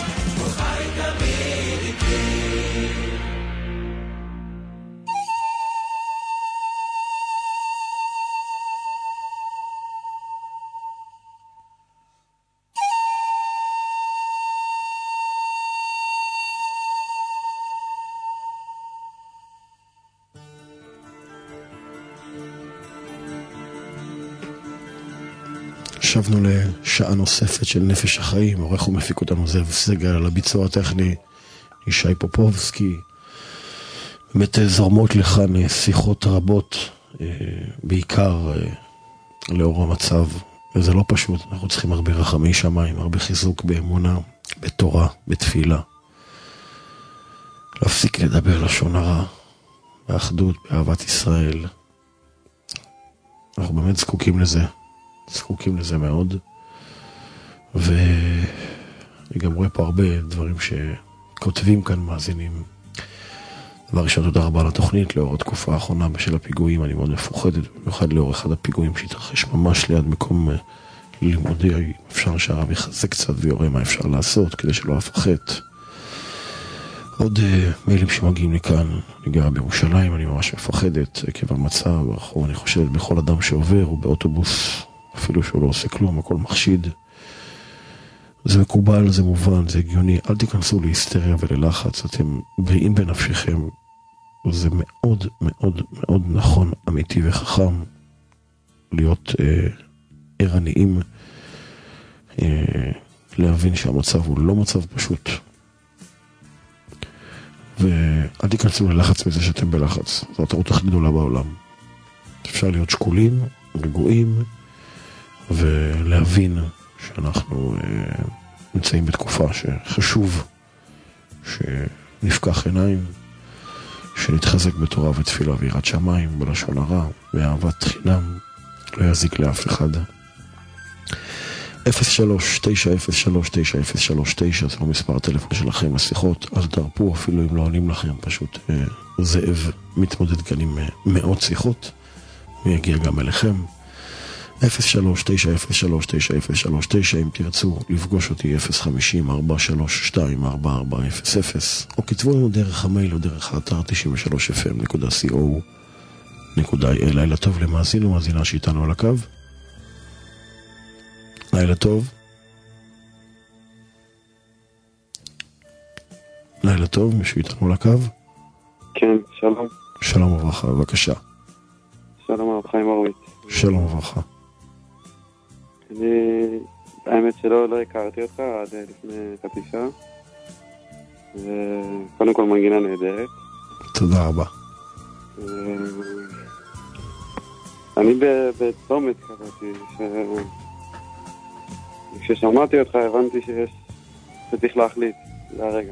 Speaker 2: שבנו לשעה נוספת של נפש החיים. עורך ומפיק אותנו זאב סגל, על הביצוע הטכני ישי פופובסקי. באמת זורמות לכאן שיחות רבות, בעיקר לאור המצב, וזה לא פשוט. אנחנו צריכים הרבה רחמי שמיים, הרבה חיזוק באמונה, בתורה, בתפילה. להפסיק לדבר לשון הרע, באחדות, באהבת ישראל. אנחנו באמת זקוקים לזה. זקוקים לזה מאוד. ואני גם רואה פה הרבה דברים שכותבים כאן מאזינים. דבר ראשון, תודה רבה על התוכנית לאור התקופה האחרונה בשל הפיגועים. אני מאוד מפוחדת, במיוחד לאור אחד הפיגועים שהתרחש ממש ליד מקום לימודי. אפשר שהרב יחזק קצת ויורה מה אפשר לעשות כדי שלא אפחת. עוד uh, מיילים שמגיעים לי כאן. אני גרה בירושלים, אני ממש מפחדת עקב המצב. ברחוב, אני חושבת בכל אדם שעובר או באוטובוס, אפילו שהוא לא עושה כלום, הכל מחשיד. זה מקובל, זה מובן, זה הגיוני. אל תיכנסו להיסטריה וללחץ, אתם בריאים בנפשכם. זה מאוד מאוד מאוד נכון, אמיתי וחכם להיות אה, ערניים, אה, להבין שהמצב הוא לא מצב פשוט. ואל תיכנסו ללחץ מזה שאתם בלחץ. זו הטעות הכי גדולה בעולם. אפשר להיות שקולים, רגועים, ולהבין שאנחנו אה, נמצאים בתקופה שחשוב שנפקח עיניים, שנתחזק בתורה ותפילה ויראת שמיים, בלשון הרע, באהבת חינם, לא יזיק לאף אחד. אפס שלוש תשע אפס שלוש תשע אפס שלוש תשע זה לא מספר הטלפון שלכם לשיחות, אל תרפו אפילו אם לא עונים לכם, פשוט אה, זאב מתמודד כאן עם אה, מאות שיחות, ויגיע גם אליכם. אפס שלוש תשע אפס שלוש תשע אפס שלוש תשע, אם תרצו לפגוש אותי אפס חמישים ארבע שלוש שתיים ארבע ארבע אפס אפס, או כתבו לנו דרך המייל או דרך האתר תשעים ושלוש אף אם נקודה קו נקודה איי אל. לילה טוב למאזין ומאזינה שאיתנו על הקו. לילה טוב. לילה טוב, מישהו איתנו על הקו?
Speaker 8: כן, שלום.
Speaker 2: שלום וברכה, בבקשה.
Speaker 8: שלום הרב חיים הורוביץ.
Speaker 2: שלום וברכה.
Speaker 8: אני, האמת שלא לא הכרתי אותך עד לפני חצי שעה. קודם כל מנגינה נהדרת.
Speaker 2: תודה רבה.
Speaker 8: אני בצומת קראתי, כששמעתי אותך הבנתי שיש, שצריך להחליט, זה הרגע.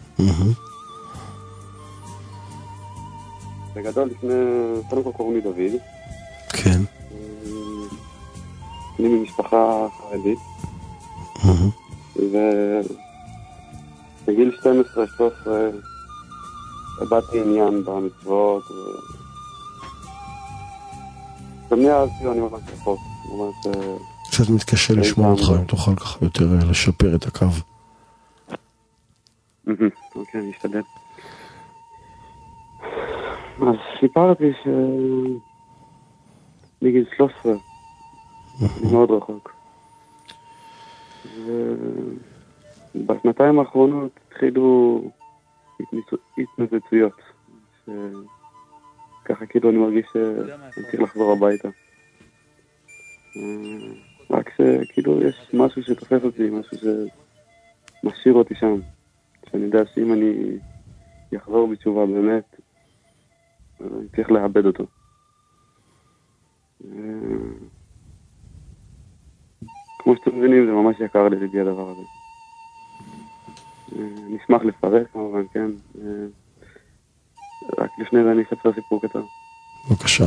Speaker 8: בגדול לפני, קודם כל קוראים לי דוד.
Speaker 2: כן.
Speaker 8: אני ממשפחה חרדית. ובגיל שתים עשרה שלוש עשרה הבאתי עניין במצוות ומאז אני ממש רחוק.
Speaker 2: קצת מתקשה לשמוע אותך, אם תוכל ככה יותר לשפר את הקו.
Speaker 8: אוקיי, אני אשתדל. אז סיפרתי ש... בגיל שלוש עשרה אני מאוד רחוק. ובשנתיים האחרונות התחילו התנצצויות. ככה כאילו אני מרגיש שאני צריך לחזור הביתה. רק שכאילו יש משהו שתופס אותי, משהו שמשאיר אותי שם. שאני יודע שאם אני אחזור בתשובה באמת, אני צריך לאבד אותו. כמו שאתם מבינים, זה ממש יקר לליבי הדבר הזה. נשמח לפרט כמובן, כן. רק לפני זה אני אספר סיפור קטן.
Speaker 2: בבקשה.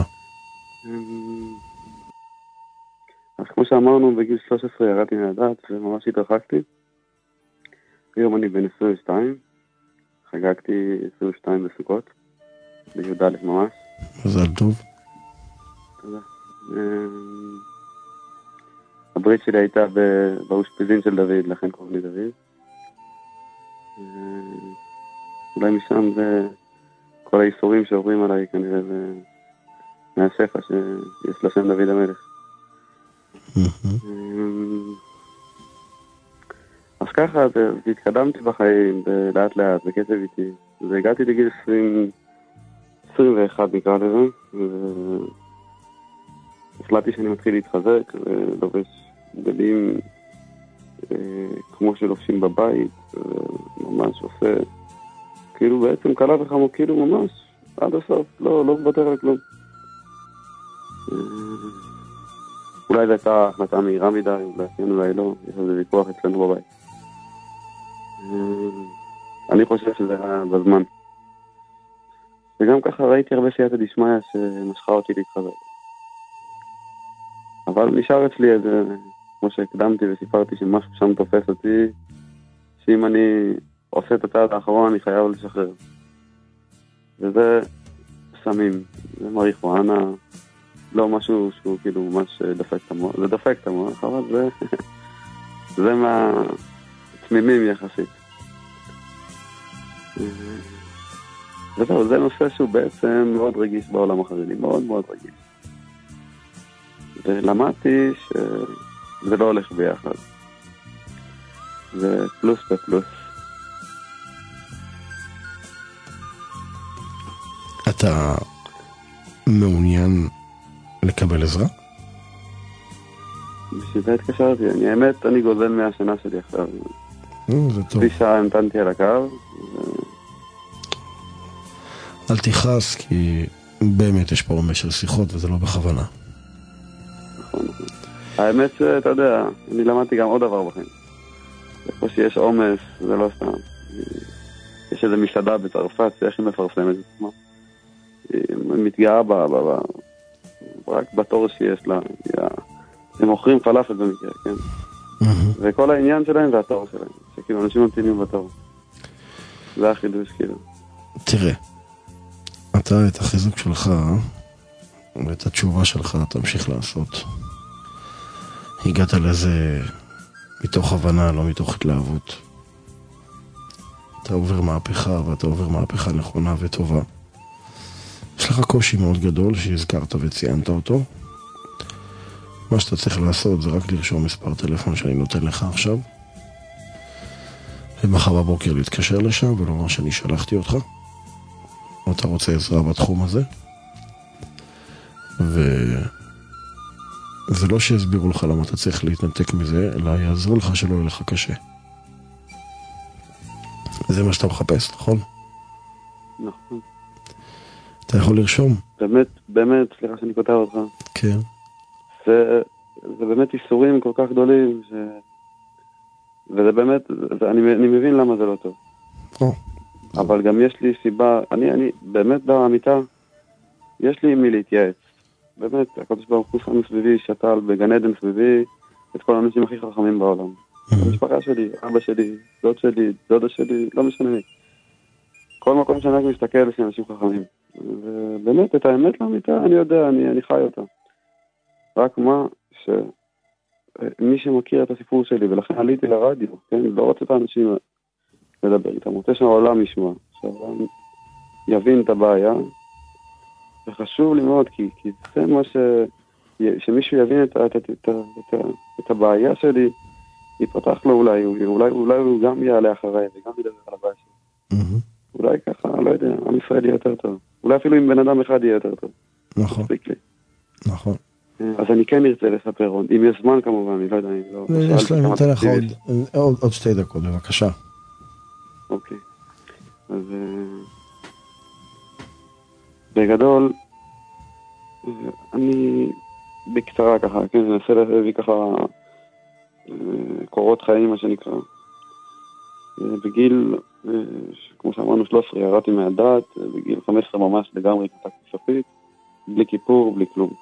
Speaker 8: אז כמו שאמרנו, בגיל שלוש עשרה ירדתי מהדעת וממש התרחקתי. היום אני בן עשרים ושתיים. חגגתי עשרים ושתיים בסוכות. בי"א ממש.
Speaker 2: מזל טוב.
Speaker 8: תודה. הברית שלי הייתה באושפיזין של דוד, לכן קוראים לי דוד. אולי משם זה כל האיסורים שעוברים עליי כנראה זה מהשפע שיש לשם דוד המלך. אז ככה, התקדמתי בחיים לאט לאט, בקצב איתי, והגעתי לגיל עשרים ואחת נקרא לזה, והחלטתי שאני מתחיל להתחזק ולובש בגדים כמו שלובשים בבית, ממש עושה, כאילו בעצם קלה וחמו, כאילו ממש עד הסוף, לא, לא מוותר על כלום. אולי זו הייתה החלטה מהירה מדי, אולי כן, אולי לא, יש איזה ויכוח אצלנו בבית. אני חושב שזה היה בזמן. וגם ככה ראיתי הרבה סייעתא דשמיא שמשכה אותי להתחזק. אבל נשאר אצלי איזה, כמו שהקדמתי וסיפרתי שמשהו שם תופס אותי, שאם אני עושה את הצעד האחרון אני חייב לשחרר. וזה סמים, זה מריחואנה, לא משהו שהוא כאילו ממש דפק את המוח, זה דפק את המוח, אבל זה, זה מהתמימים יחסית. וזהו, זה נושא שהוא בעצם מאוד רגיש בעולם החרדי, מאוד מאוד רגיש. ולמדתי שזה לא הולך ביחד. זה פלוס בפלוס.
Speaker 2: אתה מעוניין לקבל עזרה?
Speaker 8: בשביל זה התקשרתי. אני האמת, אני גוזל מהשנה שלי עכשיו.
Speaker 2: זה טוב.
Speaker 8: חצי שעה המתנתי על הקו.
Speaker 2: אל תכעס, כי באמת יש פה רמש של שיחות וזה לא בכוונה.
Speaker 8: נכון, נכון. האמת שאתה יודע, אני למדתי גם עוד דבר בחיים. איפה שיש עומס, זה לא סתם. יש איזו מסעדה בצרפת, איך היא מפרסמת את עצמה. היא מתגאה בה, בה, בה, רק בתור שיש לה. הם מוכרים פלאפל במקרה, כן? וכל העניין שלהם זה התור שלהם. שכאילו אנשים ממתינים בתור. זה החידוש, כאילו.
Speaker 2: תראה, אתה את החיזוק שלך ואת התשובה שלך תמשיך לעשות. הגעת לזה מתוך הבנה, לא מתוך התלהבות. אתה עובר מהפכה, ואתה עובר מהפכה נכונה וטובה. יש לך קושי מאוד גדול שהזכרת וציינת אותו. מה שאתה צריך לעשות זה רק לרשום מספר טלפון שאני נותן לך עכשיו, ומחר בבוקר להתקשר לשם ולומר שאני שלחתי אותך, או אתה רוצה עזרה בתחום הזה. וזה לא שיסבירו לך למה אתה צריך להתנתק מזה, אלא יעזרו לך שלא יהיה לך קשה. וזה מה שאתה מחפש, נכון?
Speaker 8: נכון.
Speaker 2: אתה יכול לרשום?
Speaker 8: באמת, באמת, סליחה שאני קוטע אותך.
Speaker 2: כן.
Speaker 8: זה, זה באמת איסורים כל כך גדולים, ש... וזה באמת, זה, אני, אני מבין למה זה לא טוב.
Speaker 2: או.
Speaker 8: אבל גם יש לי סיבה, אני, אני, באמת באמיתה, יש לי עם מי להתייעץ. באמת, הקדוש ברוך הוא שם סביבי, שתל בגן עדן סביבי, את כל האנשים הכי חכמים בעולם. המשפחה שלי, אבא שלי, דוד שלי, דודה שלי, לא משנה מי. כל מקום שאני רק מסתכל, יש לי אנשים חכמים. ובאמת, את האמת לאמיתה, אני יודע, אני, אני חי אותה. רק מה, שמי שמכיר את הסיפור שלי, ולכן עליתי לרדיו, כן? לא רוצה את האנשים לדבר איתם, רוצה שהעולם ישמע, שהעולם יבין את הבעיה, וחשוב לי מאוד, כי, כי זה מה ש... שמישהו יבין את, את, את, את, את, את הבעיה שלי, יפתח לו אולי, אולי, אולי הוא גם יעלה אחריי, וגם ידבר על הבעיה שלי.
Speaker 2: Mm-hmm.
Speaker 8: אולי ככה, לא יודע, עם ישראל יהיה יותר טוב. אולי אפילו עם בן אדם אחד יהיה יותר טוב.
Speaker 2: נכון. נכון.
Speaker 8: אז אני כן ארצה לספר עוד, אם יש זמן כמובן, אני לא יודע, אני לא...
Speaker 2: יש להם, ניתן לך עוד, עוד שתי דקות, בבקשה.
Speaker 8: אוקיי. אז... בגדול, אני בקצרה ככה, כן, אני אנסה להביא ככה קורות חיים, מה שנקרא. בגיל, כמו שאמרנו, שלוש עשרה, ירדתי מהדת, בגיל חמש עשרה ממש לגמרי התנתקתי סופית, בלי כיפור, בלי כלום.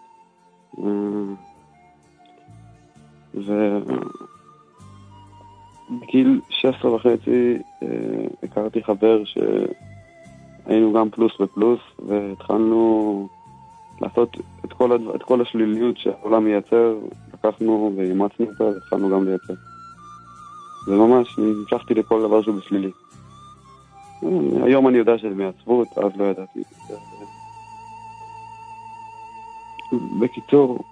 Speaker 8: ובגיל שש עשרה וחצי הכרתי חבר שהיינו גם פלוס ופלוס, והתחלנו לעשות את כל, הדבר, את כל השליליות שהעולם מייצר, לקחנו ואימצנו אותה, והתחלנו גם לייצר. וממש נמשכתי לכל דבר שהוא בשלילי. היום אני יודע שזה מעצבות, אז לא ידעתי. בקיצור,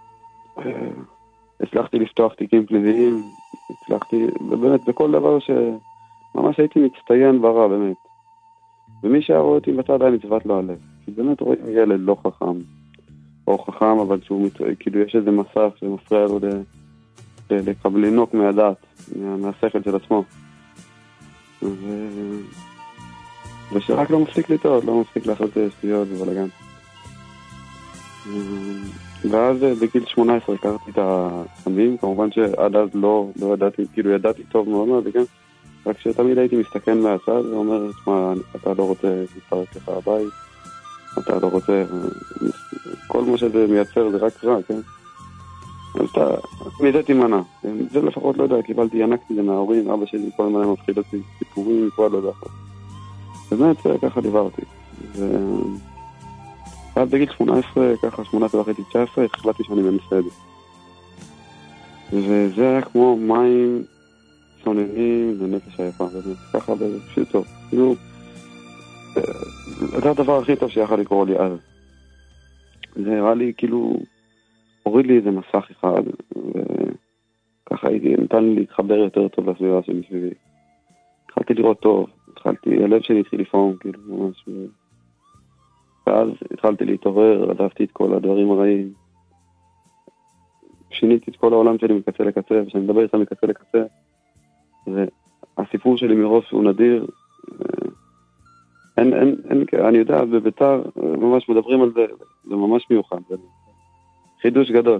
Speaker 8: הצלחתי לפתוח תיקים פליליים, הצלחתי, באמת, בכל דבר שממש הייתי מצטיין ברע, באמת. ומי שהרואה אותי בצד היה מצוות לו הלב. כי באמת רואים ילד לא חכם, או חכם, אבל שהוא, כאילו יש איזה מסך שמפריע לו לקבל לינוק מהדעת, מהשכל של עצמו. ו... ושרק לא מפסיק לטעות, לא מפסיק לעשות שטויות ובלגן. ואז בגיל שמונה עשרה הכרתי את הסמים, כמובן שעד אז לא, לא ידעתי, כאילו ידעתי טוב מאוד מאוד, כן? רק שתמיד הייתי מסתכן מהצד ואומר, תשמע, אתה לא רוצה להתפרק לך הבית, אתה לא רוצה, כל מה שזה מייצר זה רק רע, כן? אז אתה, מזה תימנע. זה לפחות לא יודע, קיבלתי, ינקתי זה מההורים, אבא שלי כל הזמן מפחיד אותי, סיפורים, כבר לא יודע. באמת, ככה דיברתי. ועד בגיל שמונה עשרה, ככה שמונה עשרה וחצי, תשע עשרה, החלטתי שאני מנסה את זה. וזה היה כמו מים צוננים לנפש היפה, באמת, ככה פשוט טוב. כאילו, זה הדבר הכי טוב שיכול לקרוא לי אז. זה הראה לי כאילו, הוריד לי איזה מסך אחד, וככה הייתי, נתן לי להתחבר יותר טוב לסביבה שלי סביבי. התחלתי לראות טוב, התחלתי, הלב שלי התחיל לפעום, כאילו, ממש. ואז התחלתי להתעורר, עזבתי את כל הדברים הרעים. שיניתי את כל העולם שלי מקצה לקצה, ושאני מדבר איתה מקצה לקצה. והסיפור שלי מראש הוא נדיר. אין, אין, אין, אני יודע, בביתר ממש מדברים על זה, זה ממש מיוחד. זה חידוש גדול.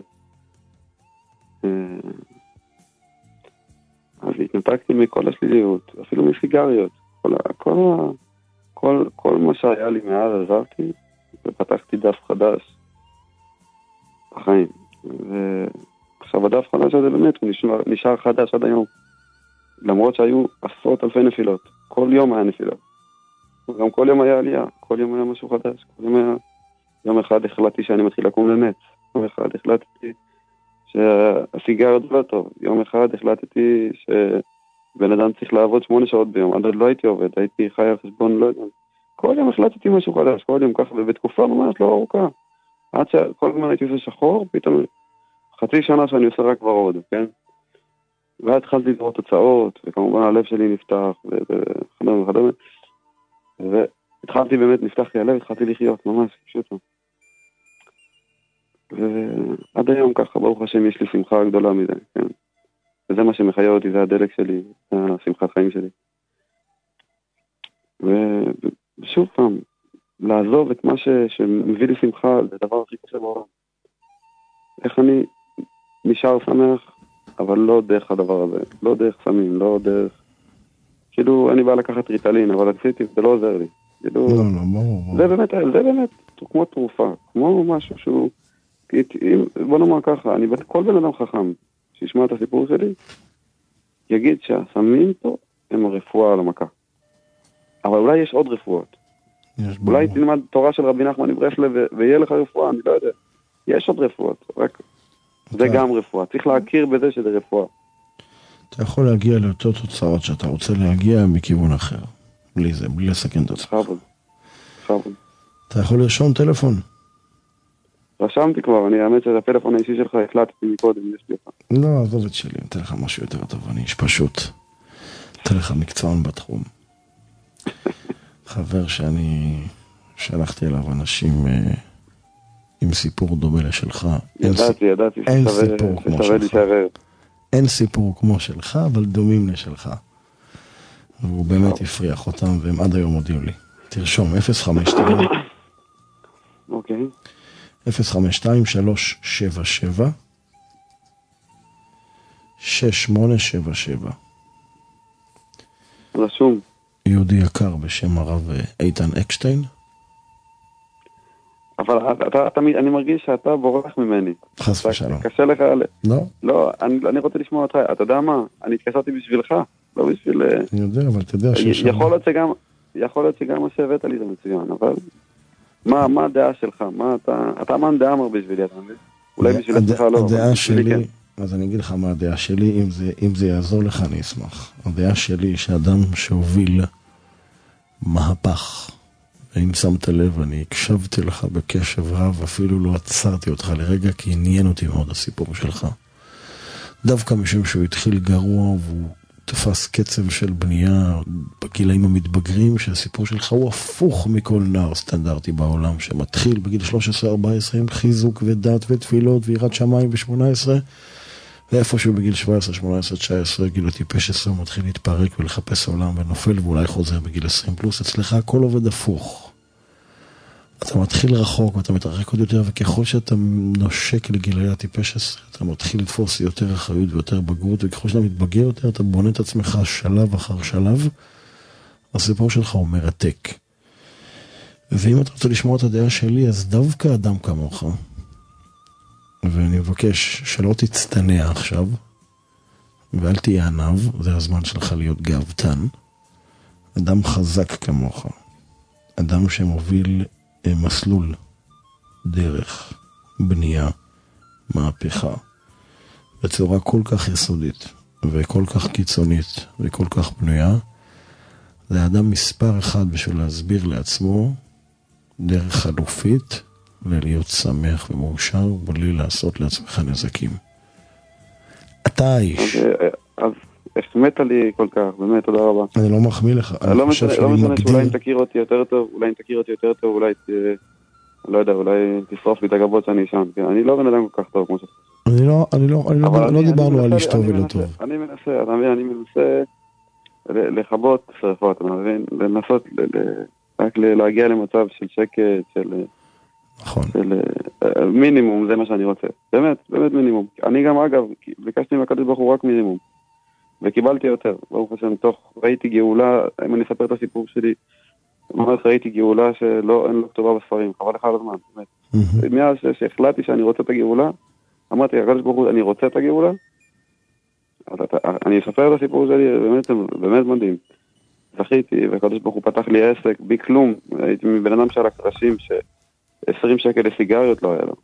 Speaker 8: אז התנתקתי מכל השליליות, אפילו מסיגריות. כל, כל, כל, כל מה שהיה לי מאז עזרתי, ופתחתי דף חדש בחיים. ועכשיו הדף חדש הזה באמת, הוא נשאר, נשאר חדש עד היום. למרות שהיו עשרות אלפי נפילות. כל יום היה נפילות. גם כל יום היה עלייה, כל יום היה משהו חדש. כל יום היה... יום אחד החלטתי שאני מתחיל לקום לנץ. יום אחד החלטתי שהסיגריות לא טוב. יום אחד החלטתי שבן אדם צריך לעבוד שמונה שעות ביום. עד עוד לא הייתי עובד, הייתי חי על חשבון, לא יודע. כל יום החלטתי משהו חדש, כל יום ככה, ובתקופה ממש לא ארוכה. עד שכל הזמן הייתי עושה שחור, פתאום חצי שנה שאני עושה רק ורוד, כן? ואז התחלתי לראות תוצאות, וכמובן הלב שלי נפתח, וכדומה וכדומה. והתחלתי באמת, נפתח לי הלב, התחלתי לחיות, ממש, פשוט. ועד היום ככה, ברוך השם, יש לי שמחה גדולה מזה, כן? וזה מה שמחיה אותי, זה הדלק שלי, זה השמחת חיים שלי. ושוב פעם, לעזוב את מה ש... שמביא לי שמחה, זה הדבר הכי קשה בעולם. איך אני נשאר שמח, אבל לא דרך הדבר הזה, לא דרך סמים, לא דרך... כאילו, אני בא לקחת ריטלין, אבל עשיתי, זה לא עוזר לי. כאילו,
Speaker 2: לא, לא, ברור.
Speaker 8: זה באמת, זה באמת כמו תרופה, כמו משהו שהוא... אם, בוא נאמר ככה, אני, כל בן אדם חכם שישמע את הסיפור שלי, יגיד שהסמים פה הם הרפואה על המכה. אבל אולי יש עוד רפואות.
Speaker 2: יש
Speaker 8: אולי
Speaker 2: ברור.
Speaker 8: תלמד תורה של רבי נחמן מברסלב ויהיה לך רפואה, אני לא יודע. יש עוד רפואות, רק זה גם רפואה. צריך להכיר בזה שזה רפואה.
Speaker 2: אתה יכול להגיע לאותו תוצאות שאתה רוצה להגיע מכיוון אחר. בלי זה, בלי לסכן את עצמך.
Speaker 8: חבוד. חבוד.
Speaker 2: אתה יכול לרשום טלפון?
Speaker 8: רשמתי כבר, אני האמת שזה הפלאפון האישי שלך, הקלטתי מקודם, יש לי לך.
Speaker 2: לא, עזוב את שלי, אתן לך משהו יותר טוב, אני איש פשוט. אתן לך מקצוען בתחום. חבר שאני שלחתי אליו אנשים אה, עם סיפור דומה לשלך.
Speaker 8: ידעתי, ידעתי,
Speaker 2: אין סיפור כמו שלך. אין סיפור כמו שלך, אבל דומים לשלך. והוא באמת הפריח אותם, והם עד היום הודיעו לי. תרשום, אפס חמש שתיים
Speaker 8: אוקיי.
Speaker 2: אפס חמש שתיים שלוש שבע שבע שש שמונה שבע שבע.
Speaker 8: רשום.
Speaker 2: יהודי יקר בשם הרב איתן אקשטיין.
Speaker 8: אבל אתה, אתה, אני מרגיש שאתה בורח ממני.
Speaker 2: חס ושלום.
Speaker 8: קשה לך...
Speaker 2: לא?
Speaker 8: לא, אני, אני רוצה לשמוע אותך. אתה יודע מה? אני התקשרתי בשבילך, לא בשביל...
Speaker 2: אני יודע, אבל אתה יודע שיש...
Speaker 8: יכול להיות שגם, יכול להיות שגם מה שהבאת לי זה מצוין, אבל... מה, מה הדעה שלך? מה אתה... אתה מה הדעה אמר בשבילי, אתה מבין? אולי בשביל עצמך לא.
Speaker 2: הדעה שלי... אז אני אגיד לך מה הדעה שלי, אם זה, אם זה יעזור לך אני אשמח. הדעה שלי היא שאדם שהוביל מהפך, ואם שמת לב, אני הקשבתי לך בקשב רב, אפילו לא עצרתי אותך לרגע, כי עניין אותי מאוד הסיפור שלך. דווקא משום שהוא התחיל גרוע, והוא תפס קצב של בנייה בגילאים המתבגרים, שהסיפור שלך הוא הפוך מכל נער סטנדרטי בעולם, שמתחיל בגיל שלוש עשרה ארבע עשרה עם חיזוק ודת ותפילות ויראת שמיים ב-שמונה עשרה, ואיפשהו בגיל שבע עשרה שמונה עשרה תשע עשרה, גיל הטיפש עשרה, הוא מתחיל להתפרק ולחפש עולם ונופל, ואולי חוזר בגיל עשרים פלוס. אצלך הכל עובד הפוך. אתה מתחיל רחוק ואתה מתרחק עוד יותר, וככל שאתה נושק לגילי הטיפש עשרה, אתה מתחיל לתפוס יותר אחריות ויותר בגרות, וככל שאתה מתבגר יותר, אתה בונה את עצמך שלב אחר שלב. הסיפור שלך הוא מרתק. ואם אתה רוצה לשמוע את הדעה שלי, אז דווקא אדם כמוך, ואני מבקש שלא תצטנע עכשיו, ואל תהיה ענב, זה הזמן שלך להיות גאוותן. אדם חזק כמוך, אדם שמוביל מסלול, דרך, בנייה, מהפכה, בצורה כל כך יסודית, וכל כך קיצונית, וכל כך בנויה, זה אדם מספר אחד בשביל להסביר לעצמו דרך חלופית, ולהיות שמח ומאושר, בלי לעשות לעצמך נזקים. אתה האיש.
Speaker 8: אז החמאת לי כל כך, באמת, תודה רבה.
Speaker 2: אני לא מחמיא לך.
Speaker 8: לא משנה שאולי אם תכיר אותי יותר טוב, אולי אם תכיר אותי יותר טוב, אולי, לא יודע, אולי תשרוף לי את הגבות שאני שם. אני לא בן אדם כל כך טוב כמו שאתה חושב.
Speaker 2: אני לא, אני לא, לא דיברנו על איש טוב ולא טוב.
Speaker 8: אני מנסה, אתה מבין, אני מנסה לכבות שרפות, אתה מבין, לנסות רק להגיע למצב של שקט, של...
Speaker 2: נכון.
Speaker 8: של מינימום, זה מה שאני רוצה. באמת, באמת מינימום. אני גם, אגב, ביקשתי מהקדוש ברוך הוא רק מינימום. וקיבלתי יותר. ברוך השם, תוך, ראיתי גאולה, אם אני אספר את הסיפור שלי, ממש ראיתי גאולה שלא, אין לו כתובה בספרים, חבל לך על הזמן, באמת. מאז שהחלטתי שאני רוצה את הגאולה, אמרתי, הקדוש ברוך הוא, אני רוצה את הגאולה, אני אספר את הסיפור שלי, באמת, באמת מדהים. זכיתי, והקדוש ברוך הוא פתח לי עסק, בי כלום, הייתי מבן אדם של הקרשים ש... עשרים שקל לסיגריות לא היה לו.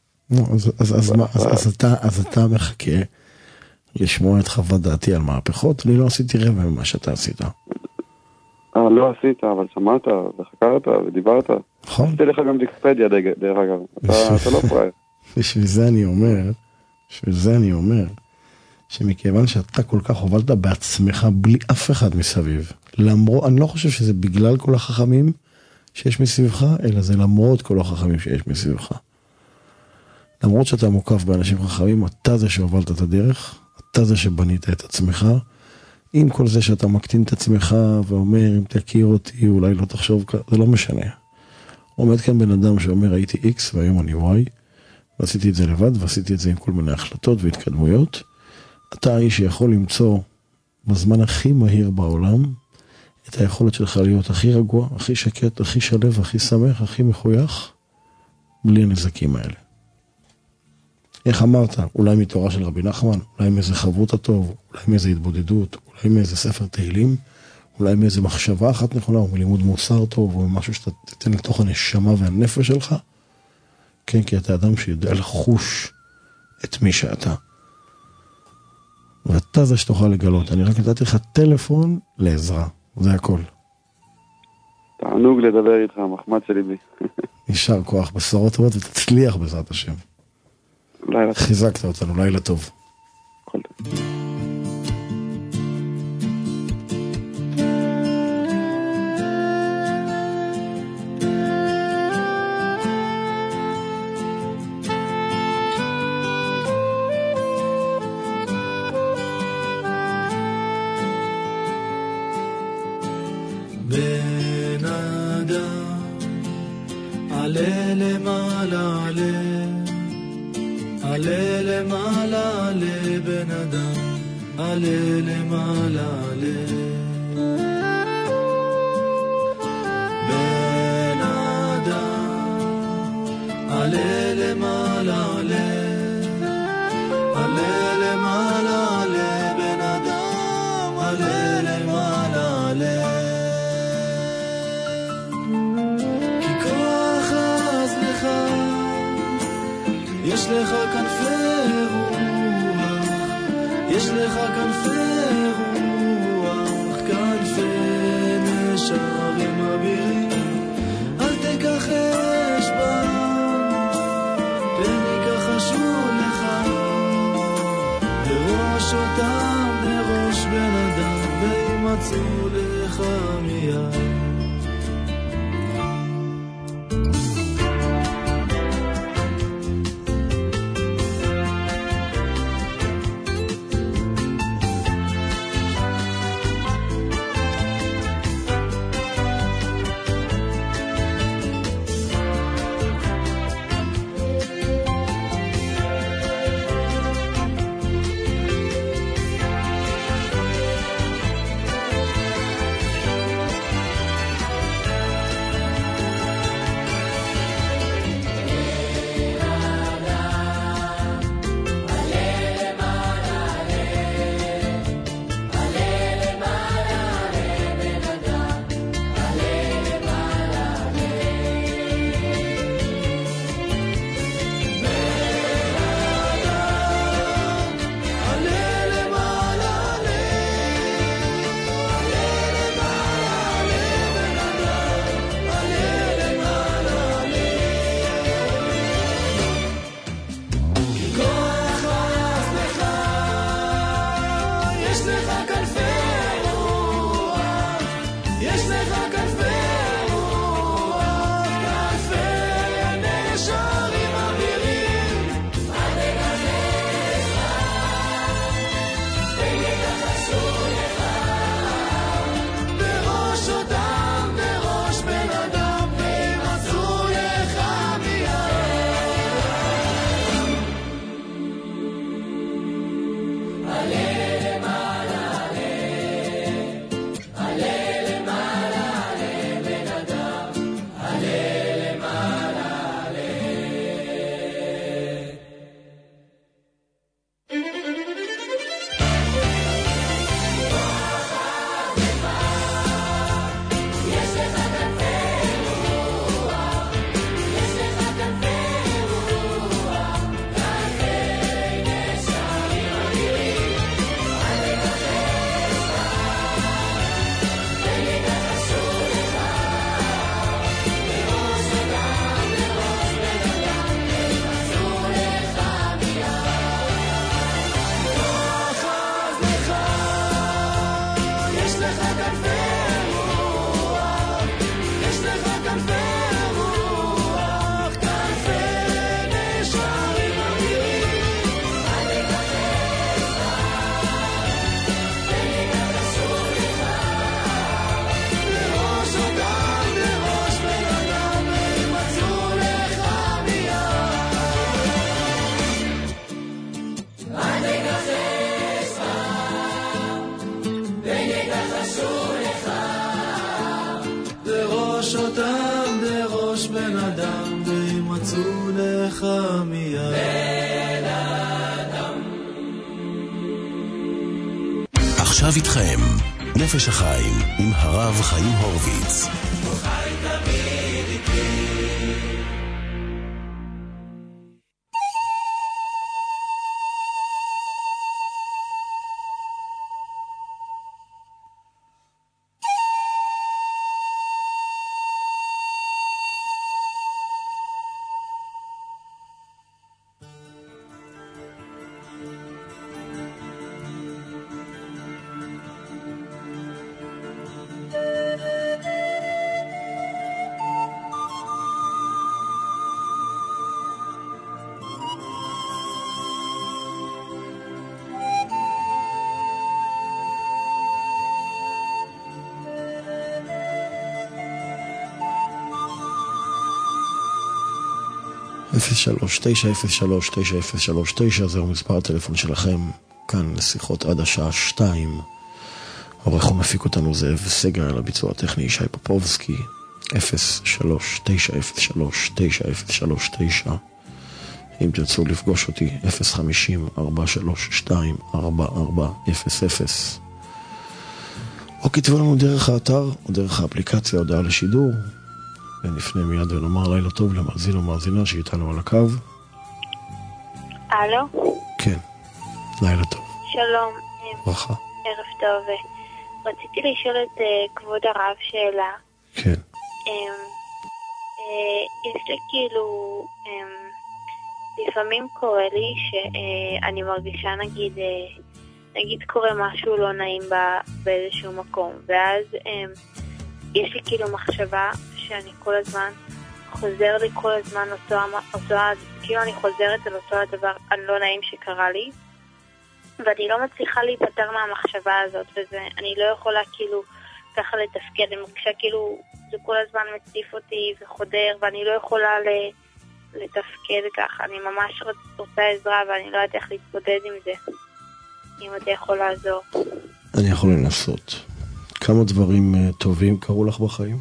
Speaker 2: אז אתה מחכה לשמוע את חוות דעתי על מהפכות? אני לא עשיתי רבע ממה שאתה עשית.
Speaker 8: אה, לא עשית, אבל שמעת וחקרת ודיברת.
Speaker 2: נכון.
Speaker 8: עשיתי לך גם ויקיפדיה דרך אגב. אתה לא פראייר.
Speaker 2: בשביל זה אני אומר, בשביל זה אני אומר, שמכיוון שאתה כל כך הובלת בעצמך בלי אף אחד מסביב, למרות, אני לא חושב שזה בגלל כל החכמים, שיש מסביבך, אלא זה למרות כל החכמים שיש מסביבך. למרות שאתה מוקף באנשים חכמים, אתה זה שהובלת את הדרך, אתה זה שבנית את עצמך, עם כל זה שאתה מקטין את עצמך ואומר, אם תכיר אותי, אולי לא תחשוב, זה לא משנה. עומד כאן בן אדם שאומר, הייתי X והיום אני Y, ועשיתי את זה לבד, ועשיתי את זה עם כל מיני החלטות והתקדמויות. אתה האיש שיכול למצוא בזמן הכי מהיר בעולם, את היכולת שלך להיות הכי רגוע, הכי שקט, הכי שלב, הכי שמח, הכי מחוייך, בלי הנזקים האלה. איך אמרת? אולי מתורה של רבי נחמן, אולי מאיזה חברות הטוב, אולי מאיזה התבודדות, אולי מאיזה ספר תהילים, אולי מאיזה מחשבה אחת נכונה, או מלימוד מוסר טוב, או משהו שאתה תתן לתוך הנשמה והנפש שלך. כן, כי אתה אדם שיודע לחוש את מי שאתה. ואתה זה שתוכל לגלות. אני רק נתתי לך טלפון לעזרה. זה הכל.
Speaker 8: תענוג לדבר איתך, מחמד שלי בי.
Speaker 2: נשאר כוח, בשורות טובות ותצליח בעזרת השם.
Speaker 8: לילה.
Speaker 2: חיזקת אותנו, לילה טוב.
Speaker 8: כל טוב.
Speaker 3: בן אדם, עלה למעלה, עלה, עלה למעלה, עלה בן אדם, עלה למעלה, עלה. בן אדם, עלה למעלה, עלה, עלה למעלה, עלה בן אדם, עלה למעלה, עלה. יש לך כנפי רוח, יש לך כנפי רוח, כנפי נשרים אבירים, אל תיקח אש בעם, פן יכחשו לך, בראש אותם בראש בן אדם, וימצאו לך מיד. מיד.
Speaker 1: עכשיו איתכם, נפש החיים עם הרב חיים הורוביץ.
Speaker 2: אפס שלוש תשע אפס שלוש תשע אפס שלוש תשע, זהו מספר הטלפון שלכם, כאן לשיחות עד השעה שתיים. עורך ומפיק אותנו זאב סגל, על הביצוע הטכני ישי פופובסקי. אפס שלוש תשע אפס שלוש תשע אפס שלוש תשע. אם תרצו לפגוש אותי, אפס חמישים ארבע שלוש שתיים ארבע ארבע אפס אפס. או כתבו לנו דרך האתר או דרך האפליקציה הודעה לשידור. ונפנה מיד ונאמר לילה טוב למאזין או מאזינה שאיתנו על הקו.
Speaker 9: הלו?
Speaker 2: כן, לילה טוב.
Speaker 9: שלום.
Speaker 2: ברכה.
Speaker 9: ערב טוב. רציתי לשאול את uh, כבוד הרב שאלה.
Speaker 2: כן.
Speaker 9: Um, uh, יש לי כאילו, um, לפעמים קורה לי שאני uh, מרגישה נגיד, uh, נגיד קורה משהו לא נעים בה, באיזשהו מקום, ואז um, יש לי כאילו מחשבה שאני כל הזמן, חוזר לי כל הזמן אותו, אותו, כאילו אני חוזרת על אותו הדבר הלא נעים שקרה לי, ואני לא מצליחה להיפטר מהמחשבה הזאת, ואני לא יכולה כאילו ככה לתפקד, אני מרגישה כאילו זה כל הזמן מציף אותי וחודר, ואני לא יכולה לתפקד ככה, אני ממש רוצה עזרה, ואני לא יודעת איך להתמודד עם זה, אם אתה יכול לעזור.
Speaker 2: אני יכול לנסות. כמה דברים טובים קרו לך בחיים?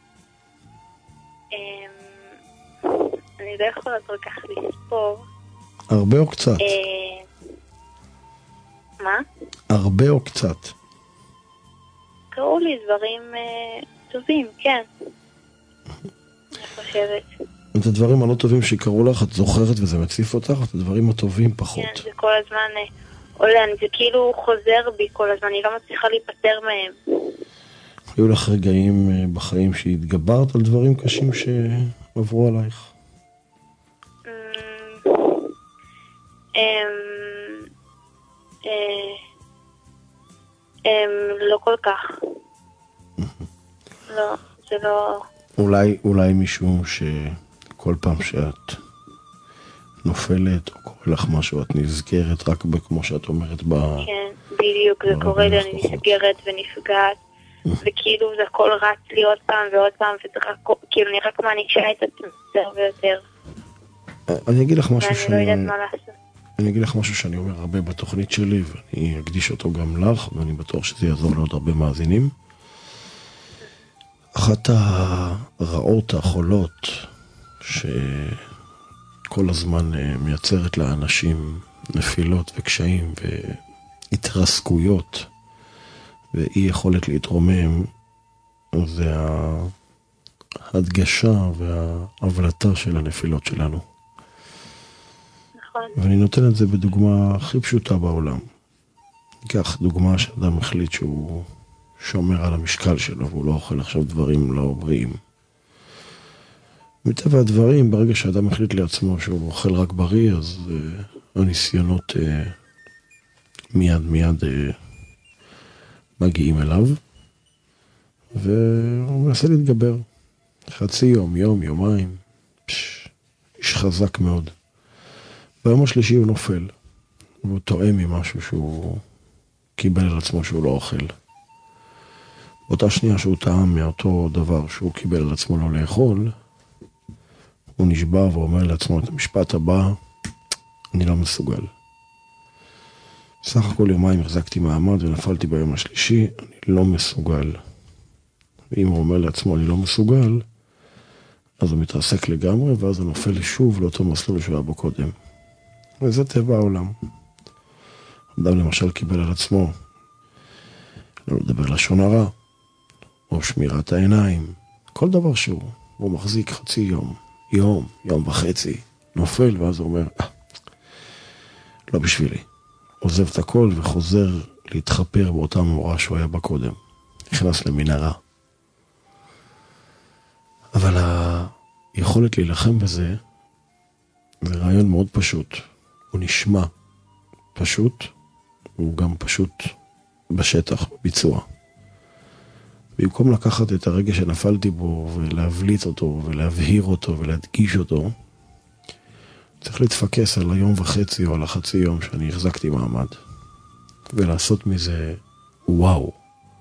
Speaker 9: אני לא יכולה כל כך לספור.
Speaker 2: הרבה או קצת?
Speaker 9: מה?
Speaker 2: הרבה או קצת?
Speaker 9: קראו לי דברים טובים, כן. אני חושבת.
Speaker 2: את הדברים הלא טובים שקראו לך, את זוכרת וזה מציף אותך, את הדברים הטובים פחות.
Speaker 9: כן, זה כל הזמן עולה, זה כאילו חוזר בי כל הזמן, אני לא מצליחה להיפטר מהם.
Speaker 2: היו לך רגעים בחיים שהתגברת על דברים קשים שעברו עלייך?
Speaker 9: לא כל כך. לא, זה לא...
Speaker 2: אולי, אולי משום שכל פעם שאת נופלת או קורה לך משהו, את נזכרת רק כמו שאת אומרת ב...
Speaker 9: כן, בדיוק, זה קורה לי, אני נסגרת ונפגעת, וכאילו זה הכל רץ לי עוד פעם ועוד פעם, וכאילו אני רק מענישה את עצמי יותר ויותר.
Speaker 2: אני אגיד לך משהו שאני...
Speaker 9: ואני לא יודעת מה לעשות.
Speaker 2: אני אגיד לך משהו שאני אומר הרבה בתוכנית שלי, ואני אקדיש אותו גם לך, ואני בטוח שזה יעזור לעוד הרבה מאזינים. אחת הרעות, החולות, שכל הזמן מייצרת לאנשים נפילות וקשיים והתרסקויות, ואי יכולת להתרומם, זה ההדגשה וההבלטה של הנפילות שלנו. ואני נותן את זה בדוגמה הכי פשוטה בעולם. כך דוגמה שאדם החליט שהוא שומר על המשקל שלו, והוא לא אוכל עכשיו דברים לא בריאים. מטבע הדברים, ברגע שאדם החליט לעצמו שהוא אוכל רק בריא, אז uh, הניסיונות uh, מיד מיד uh, מגיעים אליו, והוא מנסה להתגבר. חצי יום, יום, יומיים, פש, איש חזק מאוד. ביום השלישי הוא נופל, והוא טועה ממשהו שהוא קיבל על עצמו שהוא לא אוכל. באותה שנייה שהוא טעם מאותו דבר שהוא קיבל על עצמו לא לאכול, הוא נשבע ואומר לעצמו את המשפט הבא, אני לא מסוגל. בסך הכל יומיים החזקתי מעמד ונפלתי ביום השלישי, אני לא מסוגל. ואם הוא אומר לעצמו אני לא מסוגל, אז הוא מתרסק לגמרי, ואז הוא נופל שוב לאותו מסלול שהוא היה בו קודם. וזה טבע העולם. אדם למשל קיבל על עצמו לא לדבר לשון הרע, או שמירת העיניים, כל דבר שהוא, הוא מחזיק חצי יום, יום, יום וחצי, נופל, ואז הוא אומר, אה, לא בשבילי. עוזב את הכל וחוזר להתחפר באותה מאורה שהוא היה בה קודם. נכנס למנהרה. אבל היכולת להילחם בזה, זה רעיון מאוד פשוט. הוא נשמע פשוט, הוא גם פשוט בשטח, ביצוע. במקום לקחת את הרגע שנפלתי בו ולהבליט אותו ולהבהיר אותו ולהדגיש אותו, צריך להתפקס על היום וחצי או על החצי יום שאני החזקתי מעמד ולעשות מזה וואו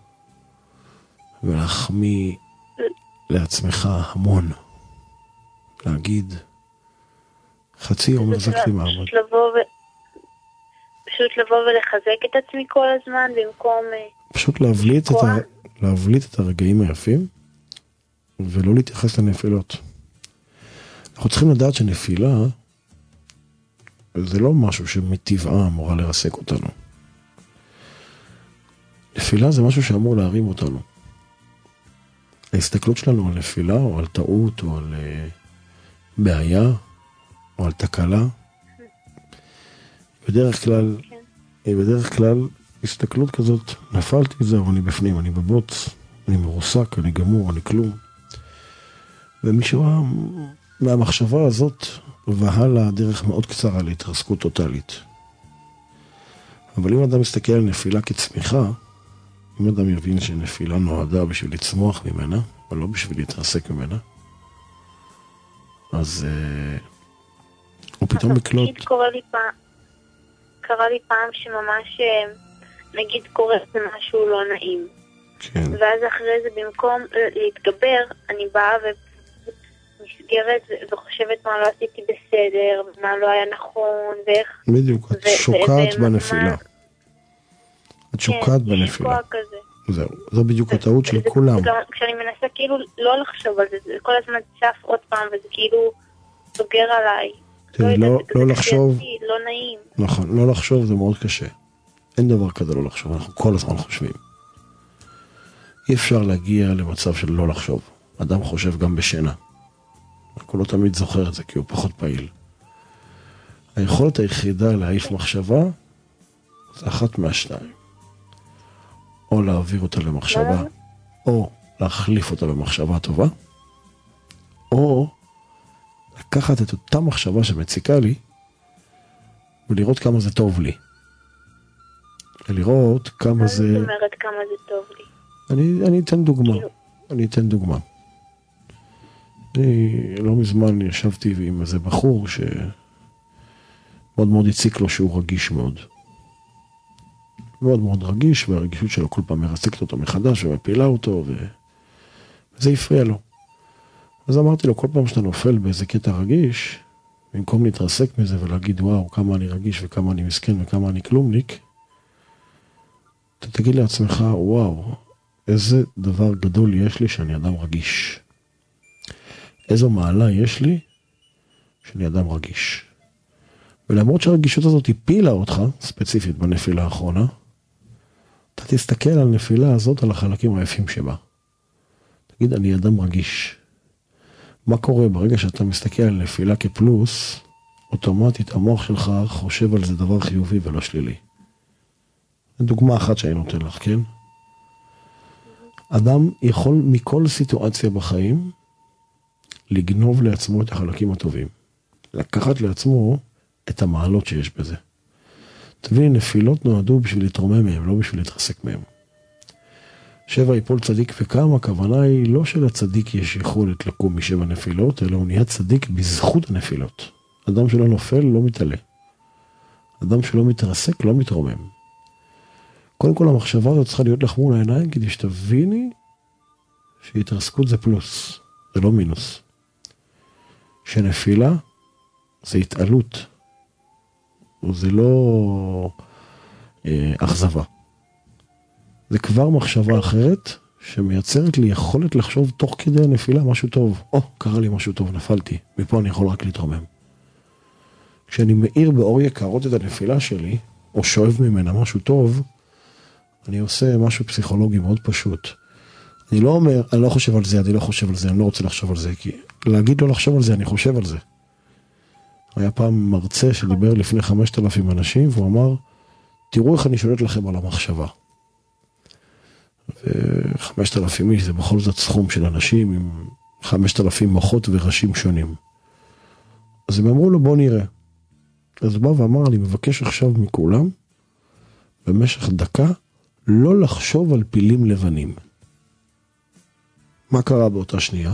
Speaker 2: ולהחמיא לעצמך המון, להגיד חצי יום החזקתי מעמד.
Speaker 9: פשוט לבוא, ו... פשוט לבוא ולחזק את עצמי כל הזמן במקום
Speaker 2: פשוט להבליט את, ה... להבליט את הרגעים היפים ולא להתייחס לנפילות. אנחנו צריכים לדעת שנפילה זה לא משהו שמטבעה אמורה לרסק אותנו. נפילה זה משהו שאמור להרים אותנו. ההסתכלות שלנו על נפילה או על טעות או על uh, בעיה או על תקלה בדרך כלל היא בדרך כלל הסתכלות כזאת, נפלתי זהו, אני בפנים, אני בבוץ, אני מרוסק, אני גמור, אני כלום. ומישהו מהמחשבה הזאת והלאה דרך מאוד קצרה להתרסקות טוטלית. אבל אם אדם מסתכל על נפילה כצמיחה, אם אדם יבין שנפילה נועדה בשביל לצמוח ממנה, אבל לא בשביל להתרסק ממנה, אז uh, הוא פתאום בקלוט.
Speaker 9: קורה לי פעם, קרה לי פעם שממש, נגיד קורה זה משהו לא נעים.
Speaker 2: כן.
Speaker 9: ואז אחרי זה במקום להתגבר, אני באה ומסגרת וחושבת מה לא עשיתי בסדר, מה לא היה נכון, ואיך...
Speaker 2: בדיוק, את שוקעת בנפילה. את שוקעת בנפילה. זהו, זו בדיוק הטעות של כולם.
Speaker 9: כשאני מנסה כאילו לא לחשוב על זה, זה כל הזמן צף עוד פעם, וזה כאילו סוגר עליי.
Speaker 2: לא לחשוב...
Speaker 9: לא נעים.
Speaker 2: נכון, לא לחשוב זה מאוד קשה. אין דבר כזה לא לחשוב, אנחנו כל הזמן חושבים. אי אפשר להגיע למצב של לא לחשוב. אדם חושב גם בשינה. הוא לא תמיד זוכר את זה, כי הוא פחות פעיל. היכולת היחידה להעיף מחשבה, זה אחת מהשתיים. או להעביר אותה למחשבה, או להחליף אותה במחשבה טובה, או לקחת את אותה מחשבה שמציקה לי, ולראות כמה זה טוב לי. ולראות כמה זה...
Speaker 9: אני אומרת כמה זה טוב לי.
Speaker 2: אני, אני אתן דוגמה. אני אתן דוגמה. אני לא מזמן ישבתי עם איזה בחור שמאוד מאוד הציק לו שהוא רגיש מאוד. מאוד מאוד רגיש, והרגישות שלו כל פעם מרסקת אותו מחדש ומפילה אותו, ו... וזה הפריע לו. אז אמרתי לו, כל פעם שאתה נופל באיזה קטע רגיש, במקום להתרסק מזה ולהגיד, וואו, כמה אני רגיש וכמה אני מסכן וכמה אני כלומניק, אתה תגיד לעצמך, וואו, איזה דבר גדול יש לי שאני אדם רגיש. איזו מעלה יש לי שאני אדם רגיש. ולמרות שהרגישות הזאת הפילה אותך, ספציפית בנפילה האחרונה, אתה תסתכל על נפילה הזאת, על החלקים היפים שבה. תגיד, אני אדם רגיש. מה קורה ברגע שאתה מסתכל על נפילה כפלוס, אוטומטית המוח שלך חושב על זה דבר חיובי ולא שלילי. דוגמה אחת שאני נותן לך, כן? אדם יכול מכל סיטואציה בחיים לגנוב לעצמו את החלקים הטובים. לקחת לעצמו את המעלות שיש בזה. תבין, נפילות נועדו בשביל להתרומם מהם, לא בשביל להתרסק מהם. שבע יפול צדיק וקם, הכוונה היא לא שלצדיק יש יכולת לקום משבע נפילות, אלא הוא נהיה צדיק בזכות הנפילות. אדם שלא נופל לא מתעלה. אדם שלא מתרסק לא מתרומם. קודם כל המחשבה הזאת צריכה להיות לך מול העיניים, כדי שתביני שהתרסקות זה פלוס, זה לא מינוס. שנפילה זה התעלות, וזה לא אה, אכזבה. זה כבר מחשבה אחרת שמייצרת לי יכולת לחשוב תוך כדי הנפילה משהו טוב. או, קרה לי משהו טוב, נפלתי, מפה אני יכול רק להתרומם. כשאני מאיר באור יקרות את הנפילה שלי, או שואב ממנה משהו טוב, אני עושה משהו פסיכולוגי מאוד פשוט. אני לא אומר, אני לא חושב על זה, אני לא חושב על זה, אני לא רוצה לחשוב על זה, כי להגיד לא לחשוב על זה, אני חושב על זה. היה פעם מרצה שדיבר לפני חמשת אלפים אנשים, והוא אמר, תראו איך אני שולט לכם על המחשבה. וחמשת אלפים איש זה בכל זאת סכום של אנשים עם חמשת אלפים מוחות וראשים שונים. אז הם אמרו לו, בוא נראה. אז הוא בא ואמר, אני מבקש עכשיו מכולם, במשך דקה, לא לחשוב על פילים לבנים. מה קרה באותה שנייה?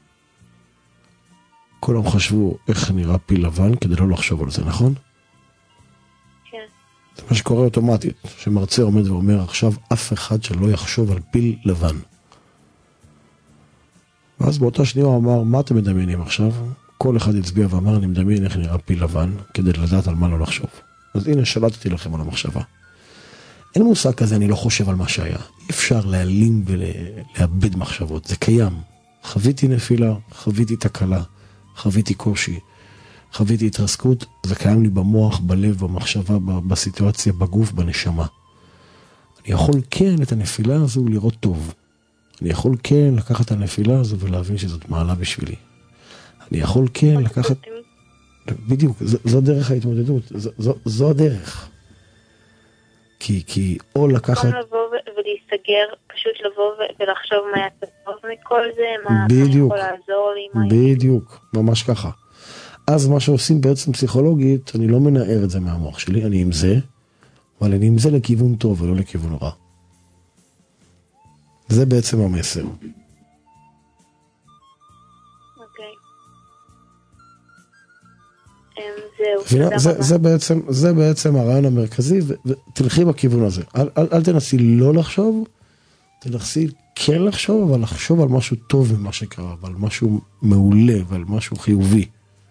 Speaker 2: כולם חשבו איך נראה פיל לבן כדי לא לחשוב על זה, נכון?
Speaker 9: כן.
Speaker 2: זה מה שקורה אוטומטית, שמרצה עומד ואומר עכשיו אף אחד שלא יחשוב על פיל לבן. ואז באותה שנייה הוא אמר, מה אתם מדמיינים עכשיו? כל אחד הצביע ואמר, אני מדמיין איך נראה פיל לבן כדי לדעת על מה לא לחשוב. אז הנה שלטתי לכם על המחשבה. אין מושג כזה, אני לא חושב על מה שהיה. אי אפשר להעלים ולאבד מחשבות, זה קיים. חוויתי נפילה, חוויתי תקלה, חוויתי קושי, חוויתי התרסקות, זה קיים לי במוח, בלב, במחשבה, בסיטואציה, בגוף, בנשמה. אני יכול כן את הנפילה הזו לראות טוב. אני יכול כן לקחת את הנפילה הזו ולהבין שזאת מעלה בשבילי. אני יכול כן לקחת... בדיוק, זו, זו דרך ההתמודדות, זו, זו, זו הדרך. כי, כי או לקחת...
Speaker 9: במקום לבוא ולהיסגר, פשוט לבוא ולחשוב מה יצא טוב מכל זה, מה
Speaker 2: בדיוק,
Speaker 9: יכול לעזור לי, מה...
Speaker 2: בדיוק, ממש ככה. אז מה שעושים בעצם פסיכולוגית, אני לא מנער את זה מהמוח שלי, אני עם זה, אבל אני עם זה לכיוון טוב ולא לכיוון רע. זה בעצם המסר.
Speaker 9: זהו,
Speaker 2: זה, זה בעצם, זה בעצם הרעיון המרכזי, ותלכי בכיוון הזה. אל, אל, אל תנסי לא לחשוב, תנסי כן לחשוב, אבל לחשוב על משהו טוב ממה שקרה, ועל משהו מעולה, ועל משהו חיובי.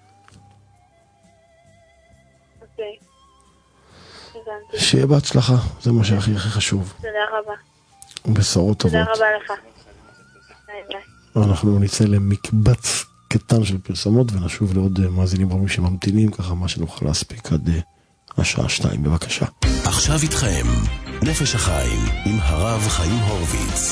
Speaker 9: אוקיי. הבנתי.
Speaker 2: שיהיה בהצלחה, זה מה שהכי הכי חשוב.
Speaker 9: תודה רבה.
Speaker 2: בשורות טובות.
Speaker 9: תודה רבה לך. ביי ביי.
Speaker 2: אנחנו נצא למקבץ קטן של פרסומות, ונשוב לעוד מאזינים רבים שממתינים, ככה מה שנוכל להספיק עד השעה שתיים, בבקשה.
Speaker 1: עכשיו איתכם, נפש החיים, עם הרב חיים הורוביץ.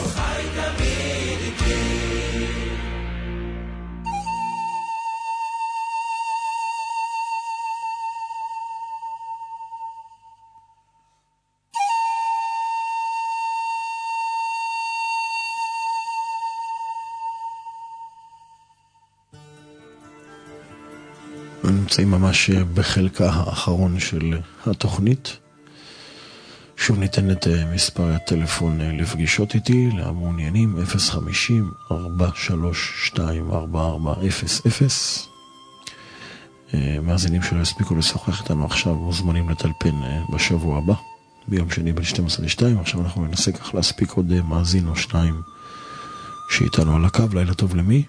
Speaker 2: נמצאים ממש בחלקה האחרון של התוכנית. שוב ניתן את מספר הטלפון לפגישות איתי, למעוניינים אפס חמישים ארבע שלוש שתיים ארבע ארבע אפס אפס. מאזינים שלא הספיקו לשוחח איתנו עכשיו מוזמנים לטלפן בשבוע הבא, ביום שני בין שתים עשרה לשתיים. עכשיו אנחנו ננסה כך להספיק עוד מאזין או שניים שאיתנו על הקו. לילה טוב למי?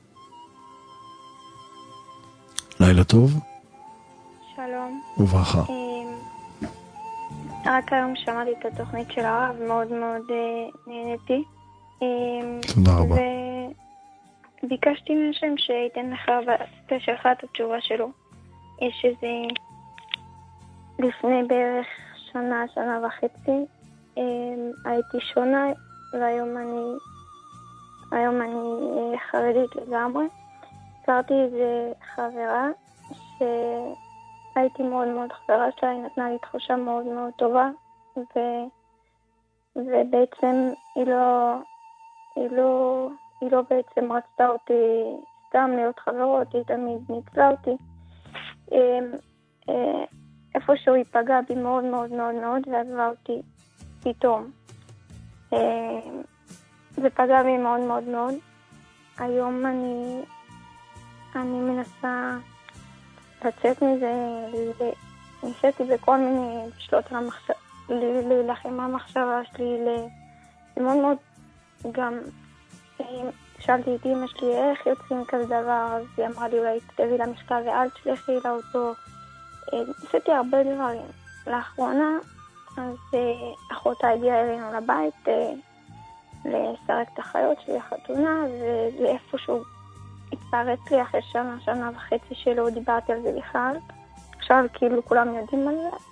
Speaker 2: לילה טוב.
Speaker 9: שלום.
Speaker 2: וברכה.
Speaker 9: רק היום שמעתי את התוכנית של הרב, מאוד מאוד נהניתי.
Speaker 2: תודה רבה.
Speaker 9: וביקשתי משם שייתן לך בפה שלך את התשובה שלו. יש איזה... לפני בערך שנה, שנה וחצי, הייתי שונה, והיום אני... היום אני חרדית לגמרי. הכרתי איזה חברה שהייתי מאוד מאוד חברה שלה, היא נתנה לי תחושה מאוד מאוד טובה, ו... ובעצם היא לא, היא לא, היא לא בעצם רצתה אותי סתם להיות חברות, היא תמיד ניצלה אותי. איפשהו היא פגעה בי מאוד מאוד מאוד מאוד ועזבה אותי פתאום. זה פגע בי מאוד מאוד מאוד. היום אני... אני מנסה לצאת מזה, ניסיתי בכל מיני לשלוט למחשב, להילחם המחשבה שלי, מאוד מאוד גם שאלתי את אמא שלי איך יוצאים כזה דבר, אז היא אמרה לי אולי תכתבי לה מכתב ואל תשלחי לה אותו. ניסיתי הרבה דברים. לאחרונה, אז אחותה הגיעה אלינו לבית לסרק את החיות שלי לחתונה, ואיפשהו התפרץ לי אחרי שנה, שנה וחצי שלא דיברתי על זה בכלל.
Speaker 10: עכשיו כאילו כולם יודעים על זה.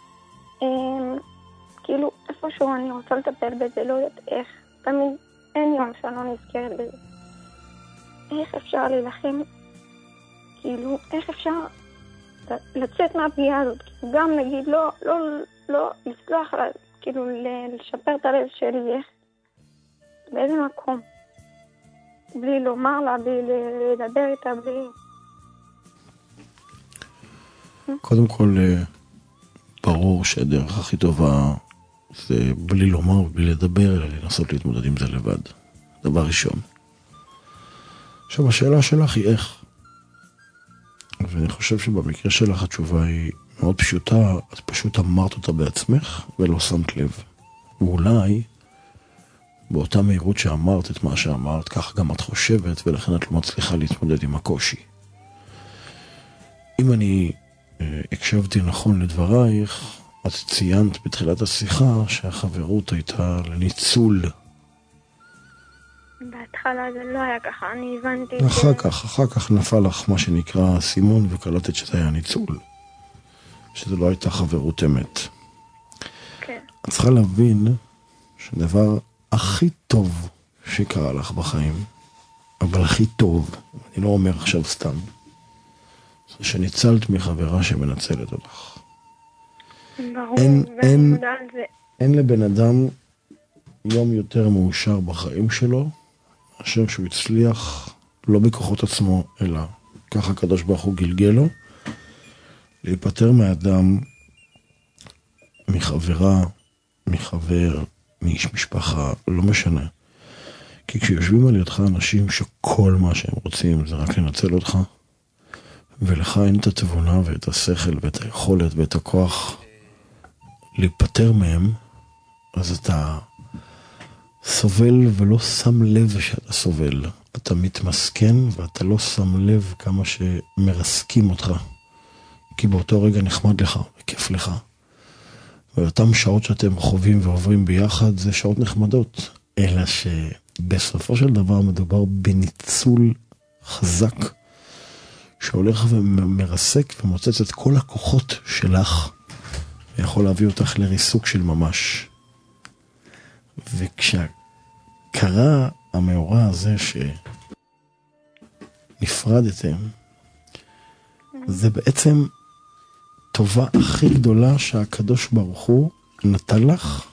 Speaker 10: כאילו איפשהו אני רוצה לטפל בזה, לא יודעת איך. תמיד אין יום שאני לא נזכרת בזה. איך אפשר להילחם, כאילו, איך אפשר לצאת מהפגיעה הזאת? גם נגיד, לא, לא, לא, לסלוח, כאילו, לשפר את הלב שלי, איך? באיזה מקום? בלי לומר לה, בלי לדבר איתה, בלי...
Speaker 2: קודם כל, ברור שהדרך הכי טובה זה בלי לומר ובלי לדבר, אלא לנסות להתמודד עם זה לבד. דבר ראשון. עכשיו, השאלה שלך היא איך. ואני חושב שבמקרה שלך התשובה היא מאוד פשוטה, את פשוט אמרת אותה בעצמך ולא שמת לב. ואולי באותה מהירות שאמרת את מה שאמרת, כך גם את חושבת, ולכן את לא מצליחה להתמודד עם הקושי. אם אני אה, הקשבתי נכון לדברייך, את ציינת בתחילת השיחה שהחברות הייתה לניצול.
Speaker 10: בהתחלה זה לא היה ככה, אני הבנתי...
Speaker 2: אחר כך, אחר כך נפל לך מה שנקרא סימון וקלטת שזה היה ניצול. שזה לא הייתה חברות אמת.
Speaker 10: כן.
Speaker 2: את צריכה להבין שהדבר הכי טוב שקרה לך בחיים, אבל הכי טוב, אני לא אומר עכשיו סתם, זה שניצלת מחברה שמנצלת אותך.
Speaker 10: ברור,
Speaker 2: אין,
Speaker 10: ואני
Speaker 2: אין,
Speaker 10: מודע על זה.
Speaker 2: אין לבן אדם יום יותר מאושר בחיים שלו, אשר שהוא הצליח, לא בכוחות עצמו, אלא ככה הקדוש ברוך הוא גלגל לו, להיפטר מאדם, מחברה, מחבר, מאיש משפחה, לא משנה. כי כשיושבים על ידך אנשים שכל מה שהם רוצים זה רק לנצל אותך, ולך אין את התבונה ואת השכל ואת היכולת ואת הכוח להיפטר מהם, אז אתה סובל ולא שם לב שאתה סובל. אתה מתמסכן ואתה לא שם לב כמה שמרסקים אותך. כי באותו רגע נחמד לך, וכיף לך. ואותם שעות שאתם חווים ועוברים ביחד, זה שעות נחמדות. אלא שבסופו של דבר מדובר בניצול חזק, שהולך ומרסק ומוצץ את כל הכוחות שלך, ויכול להביא אותך לריסוק של ממש. וכשקרה המאורע הזה שנפרדתם, זה בעצם טובה הכי גדולה שהקדוש ברוך הוא נתן לך,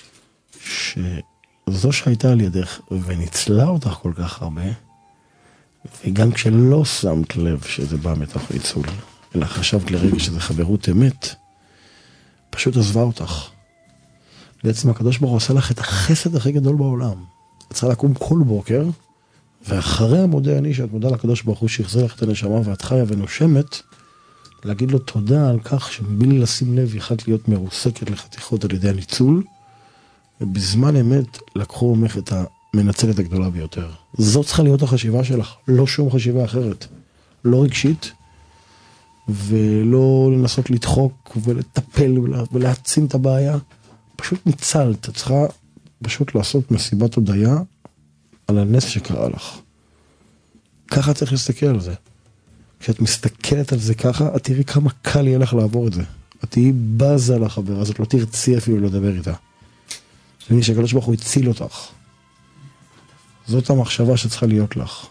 Speaker 2: שזו שהייתה על ידך וניצלה אותך כל כך הרבה, וגם כשלא שמת לב שזה בא מתוך ניצול, אלא חשבת לרגע שזה חברות אמת, פשוט עזבה אותך. בעצם הקדוש ברוך הוא עושה לך את החסד הכי גדול בעולם. את צריכה לקום כל בוקר, ואחרי המודה אני שאת מודה לקדוש ברוך הוא שיחזר לך את הנשמה ואת חיה ונושמת, להגיד לו תודה על כך שבלי לשים לב יכולת להיות מרוסקת לחתיכות על ידי הניצול, ובזמן אמת לקחו ממך את המנצלת הגדולה ביותר. זאת צריכה להיות החשיבה שלך, לא שום חשיבה אחרת. לא רגשית, ולא לנסות לדחוק ולטפל ולהעצים את הבעיה. פשוט ניצלת, את צריכה פשוט לעשות מסיבת הודיה על הנס שקרה לך. ככה צריך להסתכל על זה. כשאת מסתכלת על זה ככה, את תראי כמה קל יהיה לך לעבור את זה. את תהיי בזה לחברה הזאת, לא תרצי אפילו לדבר איתה. ואני שהקדוש ברוך הוא הציל אותך. זאת המחשבה שצריכה להיות לך.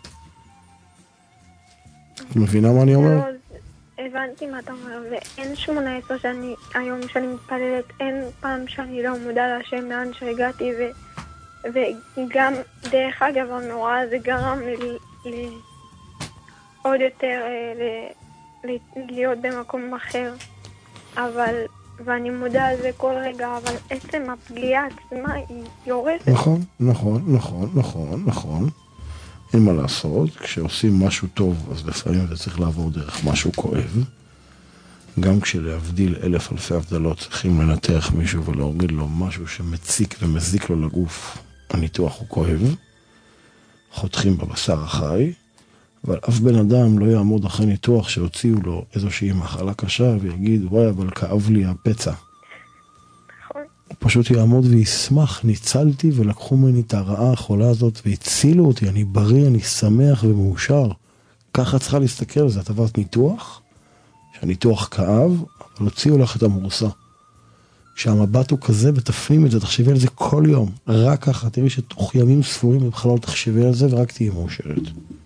Speaker 2: את מבינה מה אני אומר?
Speaker 10: הבנתי מה אתה אומר, ואין שמונה עשרה שאני, היום שאני מתפללת, אין פעם שאני לא מודע להשם לאן שהגעתי, ו, וגם דרך אגב המאורע הזה גרם לי, לי עוד יותר ל, ל, להיות במקום אחר, אבל, ואני מודע על זה כל רגע, אבל עצם הפגיעה עצמה היא יורסת.
Speaker 2: נכון, נכון, נכון, נכון, נכון. אין מה לעשות, כשעושים משהו טוב, אז לפעמים זה צריך לעבור דרך משהו כואב. גם כשלהבדיל אלף אלפי הבדלות צריכים לנתח מישהו ולהוריד לו משהו שמציק ומזיק לו לגוף. הניתוח הוא כואב, חותכים בבשר החי, אבל אף בן אדם לא יעמוד אחרי ניתוח שהוציאו לו איזושהי מחלה קשה ויגיד, וואי, אבל כאב לי הפצע. הוא פשוט יעמוד וישמח, ניצלתי ולקחו ממני את הרעה החולה הזאת והצילו אותי, אני בריא, אני שמח ומאושר. ככה צריכה להסתכל על זה, את עברת ניתוח שהניתוח כאב, אבל הוציאו לך את המורסה. כשהמבט הוא כזה, ותפנים את זה, תחשבי על זה כל יום. רק ככה, תראי שתוך ימים ספורים, ובכלל לא תחשבי על זה, ורק תהיי מאושרת.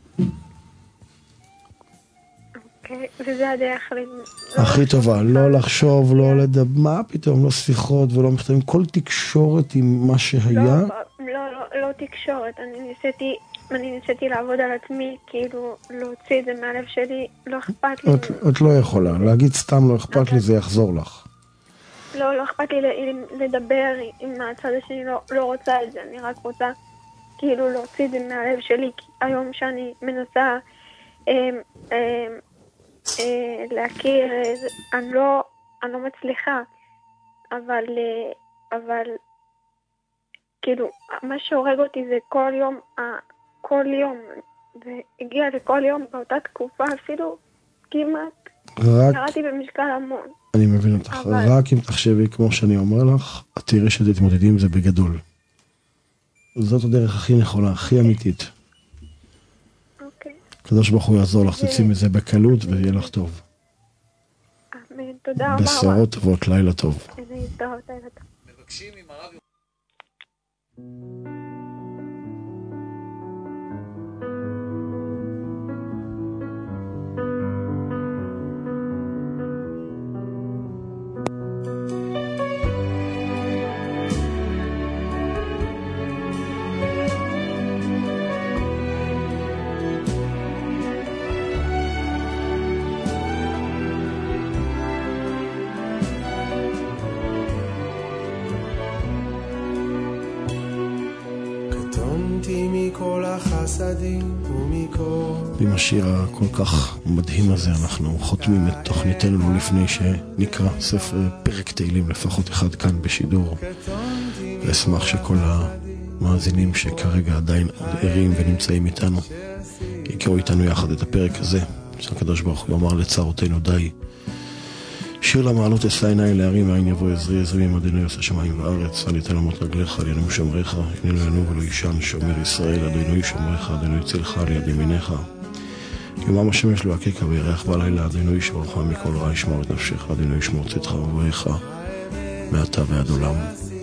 Speaker 10: אוקיי, וזה הדרך לי...
Speaker 2: הכי טובה, לא לחשוב, לא לדבר, מה פתאום, לא שיחות ולא מכתבים, כל תקשורת עם מה שהיה.
Speaker 10: לא, לא, לא, לא תקשורת, אני ניסיתי, אני ניסיתי לעבוד על עצמי, כאילו להוציא את זה מהלב שלי, לא אכפת לי.
Speaker 2: את, את לא יכולה, להגיד סתם לא אכפת לי, זה יחזור לך.
Speaker 10: לא, לא אכפת לי לדבר עם הצד השני, לא, לא רוצה את זה, אני רק רוצה כאילו להוציא את זה מהלב שלי, כי היום שאני מנסה אה, אה, אה, להכיר, אני לא, אני לא מצליחה, אבל, אה, אבל כאילו, מה שהורג אותי זה כל יום, אה, כל יום, והגיע לכל יום באותה תקופה, אפילו כמעט,
Speaker 2: רק...
Speaker 10: קראתי במשקל המון.
Speaker 2: אני מבין אותך, אבל... רק אם תחשבי כמו שאני אומר לך, את תראי שתתמודדים עם זה בגדול. זאת הדרך הכי נכונה, הכי אמיתית.
Speaker 10: אוקיי.
Speaker 2: קדוש ברוך הוא יעזור לך, תצאי מזה בקלות ויהיה לך טוב.
Speaker 10: אמן, תודה רבה.
Speaker 2: בשורות טובות, לילה טוב.
Speaker 10: איזה הזדהות, לילה טוב.
Speaker 11: מבקשים עם הרב...
Speaker 2: עם השיר הכל כך מדהים הזה אנחנו חותמים את תוכניתנו לפני שנקרא ספר פרק תהילים לפחות אחד כאן בשידור, ואשמח שכל המאזינים שכרגע עדיין ערים ונמצאים איתנו יקראו איתנו יחד את הפרק הזה שהקדוש ברוך הוא אמר לצרותינו די. שיר למעלות אשא עיני להרים העין יבוא עזרי עזרי עמדנו יעשה שמיים וארץ אל יתן למות רגליך על ינום שמריך הנה לא ינום ולא ישן שומר ישראל אדוני שמריך אדוני יצילך על יד ימיניך יומם השמש לא יקקה וירח בלילה אדוני ישמרך מכל רע ישמור את נפשך אדוני ישמור צאתך ובואך מעתה ועד עולם.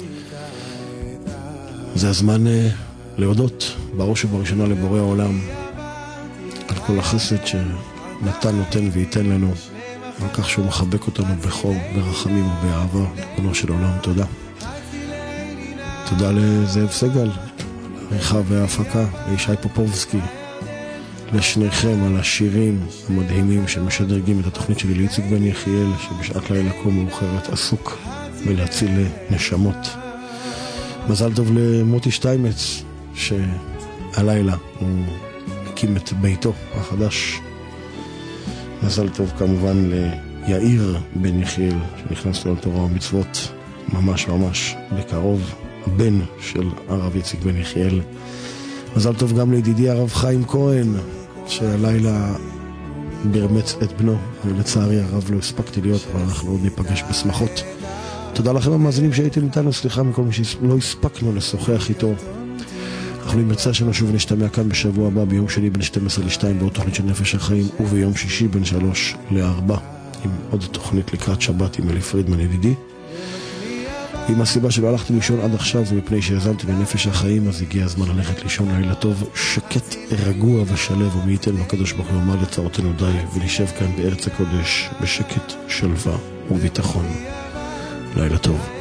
Speaker 2: זה הזמן להודות בראש ובראשונה לבורא העולם על כל החסד שנתן נותן וייתן לנו, על כך שהוא מחבק אותנו בחור, ברחמים ובאהבה. ריבונו של עולם, תודה. תודה לזאב סגל, העריכה וההפקה, לישי פופובסקי, לשניכם על השירים המדהימים שמשדרגים את התוכנית שלי, לאיציק בן יחיאל, שבשעת לילה כה מאוחרת עסוק בלהציל נשמות. מזל טוב למוטי שטיימץ, שהלילה הוא הקים את ביתו החדש. מזל טוב כמובן ליאיר בן יחיאל שנכנס לו לתורה ומצוות ממש ממש בקרוב, הבן של הרב איציק בן יחיאל. מזל טוב גם לידידי הרב חיים כהן שהלילה ברמץ את בנו, ולצערי הרב לא הספקתי להיות, אבל אנחנו עוד ניפגש בשמחות. תודה לכם המאזינים שהייתם איתנו, סליחה מכל מי שלא הספקנו לשוחח איתו. אנחנו נמצא שנשוב ונשתמע כאן בשבוע הבא ביום שני בין שתים עשרה לשתיים בעוד תוכנית של נפש החיים, וביום שישי בין שלוש לארבע עם עוד תוכנית לקראת שבת עם אלי פרידמן ידידי. אם הסיבה שלא הלכתי לישון עד עכשיו זה מפני שהזנתי לנפש החיים, אז הגיע הזמן ללכת לישון. לילה טוב, שקט, רגוע ושלב, ומי ייתן הקדוש ברוך הוא אמר לצרותינו די, ונשב כאן בארץ הקודש בשקט, שלווה וביטחון. לילה טוב.